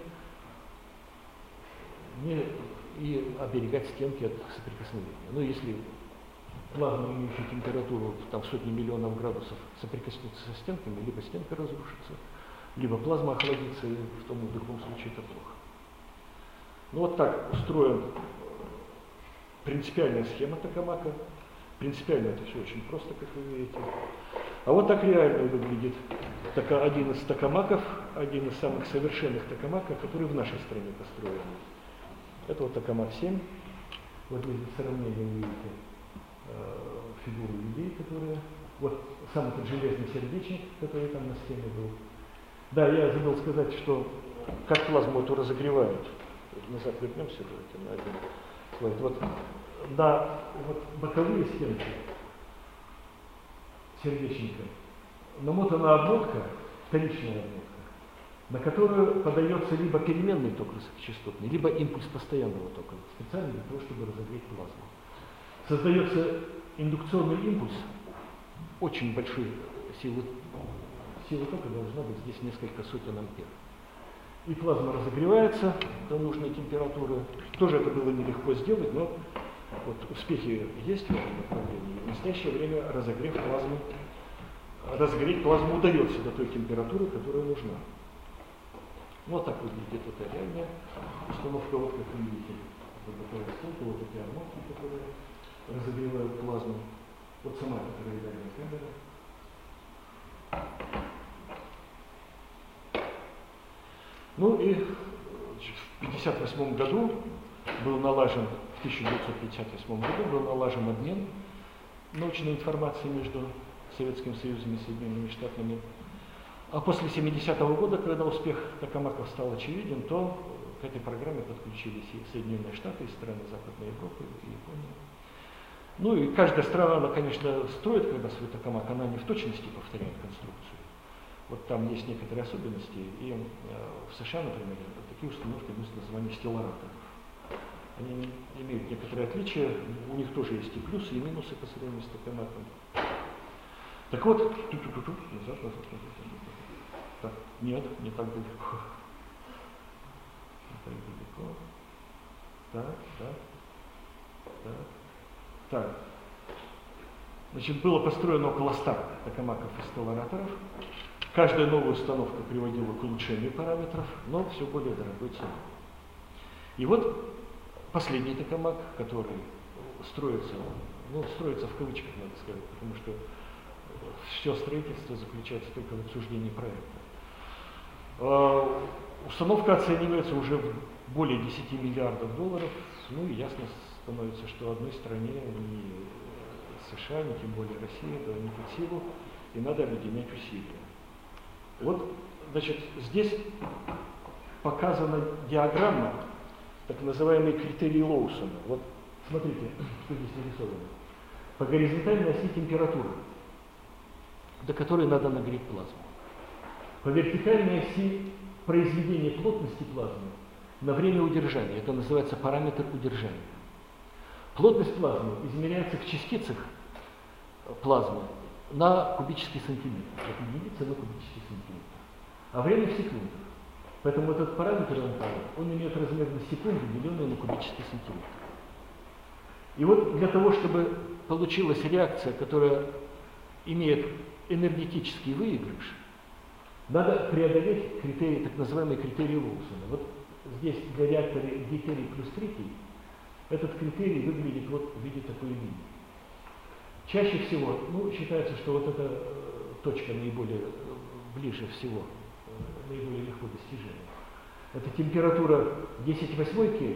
Speaker 1: не, и оберегать стенки от соприкосновения. Но если плазма, имеющая температуру там, сотни миллионов градусов, соприкоснется со стенками, либо стенка разрушится, либо плазма охладится, и в том и в другом случае это плохо. Ну вот так устроен принципиальная схема токамака. Принципиально это все очень просто, как вы видите. А вот так реально выглядит один из токамаков, один из самых совершенных токамаков, который в нашей стране построен. Это вот токамак семь. Вот здесь для сравнения вы видите э, фигуру людей, которые... Вот сам этот железный сердечник, который там на схеме был. Да, я забыл сказать, что как плазму эту разогревают. Назад вернемся, давайте на один слайд. Вот на вот боковые стенки сердечника намотана обмотка, вторичная обмотка, на которую подается либо переменный ток высокочастотный, либо импульс постоянного тока, специально для того, чтобы разогреть плазму. Создается индукционный импульс, очень большой силы, сила тока должна быть здесь несколько сотен ампер. И плазма разогревается до нужной температуры. Тоже это было нелегко сделать, но вот успехи есть в этом направлении. В настоящее время разогрев плазмы, разогреть плазму удается до той температуры, которая нужна. Вот так выглядит эта реальная установка, вот как вы видите, вот стенка, вот эти обмотки, которые разогревают плазму. Вот сама эта тороидальная камера. Ну и в пятьдесят восьмом году был налажен, в тысяча девятьсот пятьдесят восьмом году был налажен обмен научной информацией между Советским Союзом и Соединенными Штатами. А после семидесятого года, когда успех токамаков стал очевиден, то к этой программе подключились и Соединенные Штаты, и страны Западной Европы, и Япония. Ну и каждая страна, она, конечно, строит, когда свой токамак, она не в точности повторяет конструкцию. Вот там есть некоторые особенности, и э, в США, например, такие установки носят название стеллараторов. Они имеют некоторые отличия, у них тоже есть и плюсы, и минусы по сравнению с токамаком. Так вот, ту-ту-ту-ту, назад, назад, назад. Так, нет, не так далеко. Не так далеко. Так, так, так, так. Значит, было построено около ста токамаков-инсталляторов. Каждая новая установка приводила к улучшению параметров, но все более дорогой ценой. И вот последний токамак, который строится, ну, строится в кавычках, надо сказать, потому что все строительство заключается только в обсуждении проекта. Установка оценивается уже в более десяти миллиардов долларов, ну и ясно становится, что одной стране, ни США, ни тем более Россия, да, не под силу, и надо объединять усилия. Вот, значит, здесь показана диаграмма, так называемые критерии Лоусона. Вот, смотрите, что здесь нарисовано. По горизонтальной оси температура, до которой надо нагреть плазму. По вертикальной оси произведения плотности плазмы на время удержания. Это называется параметр удержания. Плотность плазмы измеряется в частицах плазмы на кубический сантиметр. Это единица на кубический сантиметр. А время в секундах. Поэтому этот параметр, он имеет размер на секунду, деленный на кубический сантиметр. И вот для того, чтобы получилась реакция, которая имеет энергетический выигрыш, надо преодолеть критерии, так называемые критерии Лоусона. Вот здесь для реактора дейтерий плюс тритий этот критерий выглядит вот в виде такой линии. Чаще всего, ну, считается, что вот эта точка наиболее ближе всего, наиболее легко достижима. Это температура десять в восьмой Кельвин,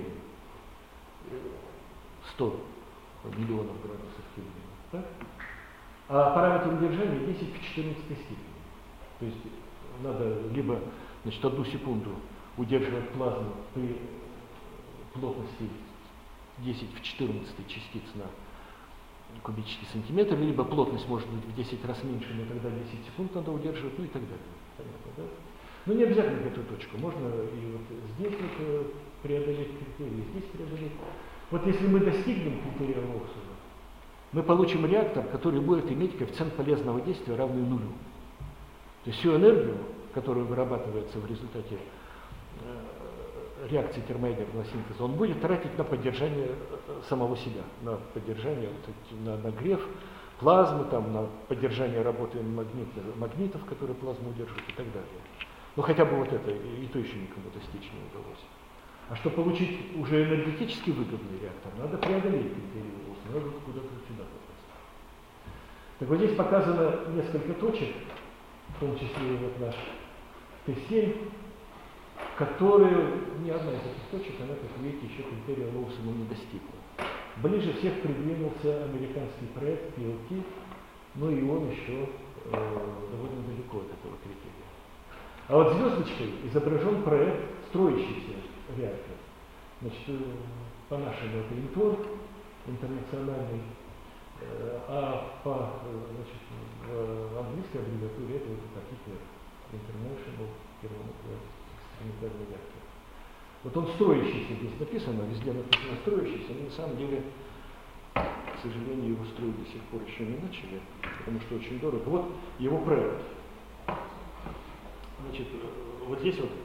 Speaker 1: сто миллионов градусов Кельвина, так? А параметр удержания десять в четырнадцатой степени. То есть надо либо, значит, одну секунду удерживать плазму при плотности десять в четырнадцатой частиц на кубический сантиметр, либо плотность может быть в десять раз меньше, но тогда десять секунд надо удерживать, ну и так далее. Понятно, да? Но не обязательно эту точку. Можно и вот здесь вот преодолеть критерии, и здесь преодолеть. Вот если мы достигнем критерия Лоусона, мы получим реактор, который будет иметь коэффициент полезного действия равный нулю. То есть всю энергию, которая вырабатывается в результате э, реакции термоядерного синтеза, он будет тратить на поддержание самого себя, на поддержание, вот, на нагрев плазмы, там, на поддержание работы магнит, магнитов, которые плазму удерживают и так далее. Но хотя бы вот это, и, и то еще никому достичь не удалось. А чтобы получить уже энергетически выгодный реактор, надо преодолеть критерии Лоусона, надо куда-то сюда попасть. Так вот здесь показано несколько точек, в том числе и вот наш Т семь, которые, ни одна из этих точек, она, как видите, еще критерия Лоусона не достигла. Ближе всех придвинулся американский проект пи эл ти, но и он еще э, довольно далеко от этого критерия. А вот звездочкой изображен проект строящийся реактор. Значит, по-нашему это Интор, интернациональный, а по значит, в английской аббревиатуре это вот ИТЕР, International Thermonuclear Experimental Reactor. Вот он строящийся здесь написано, везде написано строящийся, но на самом деле, к сожалению, его строить до сих пор еще не начали, потому что очень дорого. Вот его проект. Значит, вот здесь вот,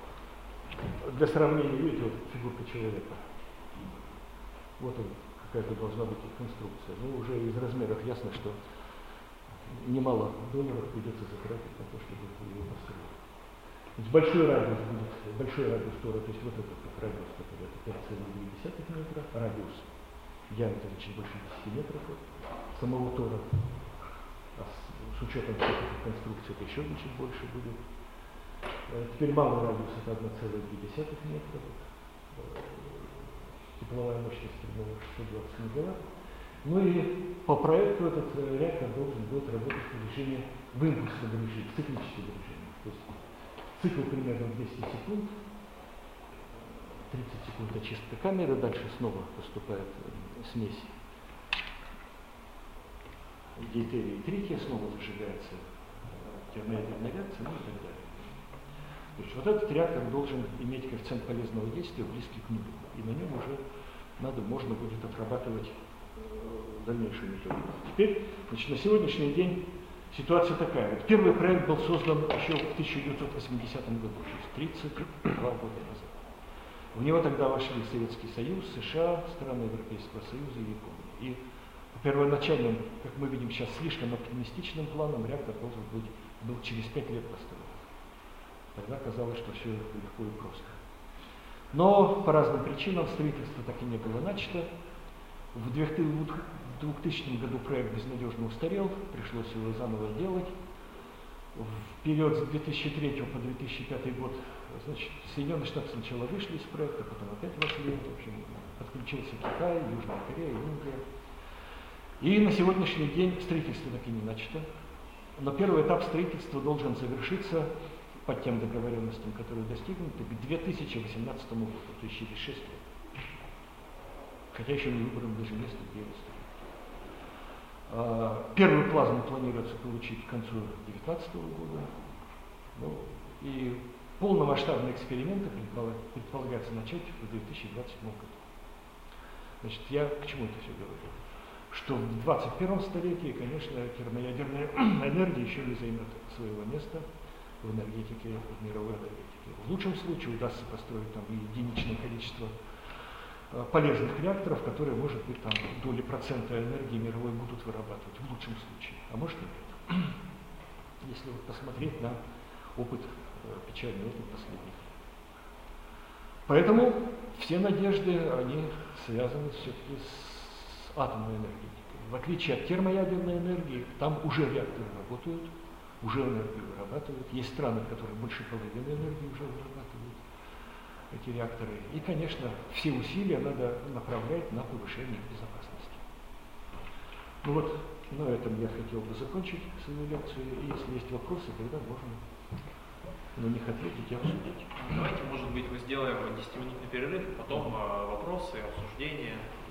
Speaker 1: для сравнения, видите, вот фигурка человека. Вот он, какая-то должна быть конструкция. Ну, уже из размеров ясно, что немало долларов придется затратить на то, чтобы его построить. Значит, большой радиус будет, большой радиус тора, то есть вот этот вот радиус, который это пять целых две десятых метра, радиус, диаметр чуть больше десяти метров вот, самого тора. А с, с учетом всех этих конструкций это еще чуть больше будет. Теперь малый радиус это одна целая две десятых метра. Тепловая мощность примерно шестьсот двадцать мегаватт. Ну и по проекту этот реактор должен будет работать в режиме, в импульсном режиме, в циклическом режиме. То есть цикл примерно двести секунд, тридцать секунд очистка камеры, дальше снова поступает смесь дейтерия и трития, снова зажигается термоядерная реакция, ну и так далее. То есть вот этот реактор должен иметь коэффициент полезного действия близкий к нулю. И на нем уже надо, можно будет отрабатывать дальнейшую методику. Теперь, значит, на сегодняшний день ситуация такая. Вот первый проект был создан еще в тысяча девятьсот восьмидесятом году, то есть тридцать два года назад. В него тогда вошли Советский Союз, США, страны Европейского Союза и Япония. И первоначальным, как мы видим сейчас, слишком оптимистичным планом реактор должен быть, был через пять лет построен. Тогда казалось, что все легко и просто. Но по разным причинам строительство так и не было начато. В двухтысячном году проект безнадежно устарел, пришлось его заново делать. В период с две тысячи третьего по две тысячи пятый год, значит, Соединенные Штаты сначала вышли из проекта, потом опять вошли, в общем, подключился Китай, Южная Корея, Индия. И на сегодняшний день строительство так и не начато. Но первый этап строительства должен завершиться по тем договоренностям, которые достигнуты, к две тысячи восемнадцатому году, то есть через шесть лет. Хотя еще не выбрано даже место, где его строить. Первую плазму планируется получить к концу две тысячи девятнадцатого года. Ну, и полномасштабные эксперименты предполагается начать в две тысячи двадцать седьмом году. Значит, я к чему это все говорю? Что в двадцать первом столетии, конечно, термоядерная энергия еще не займет своего места в энергетике, в мировой энергетике. В лучшем случае удастся построить там единичное количество полезных реакторов, которые, может быть, там доли процента энергии мировой будут вырабатывать, в лучшем случае, а может и нет. Если вот посмотреть на опыт, печальный опыт последних. Поэтому все надежды, они связаны все-таки с атомной энергетикой. В отличие от термоядерной энергии, там уже реакторы работают, уже энергию вырабатывают. Есть страны, которые больше половины энергии уже вырабатывают, эти реакторы. И, конечно, все усилия надо направлять на повышение их безопасности. Ну вот, на этом я хотел бы закончить свою лекцию. И если есть вопросы, тогда можно на них ответить и обсудить.
Speaker 2: Давайте, может быть, мы сделаем десятиминутный перерыв, потом вопросы, обсуждения.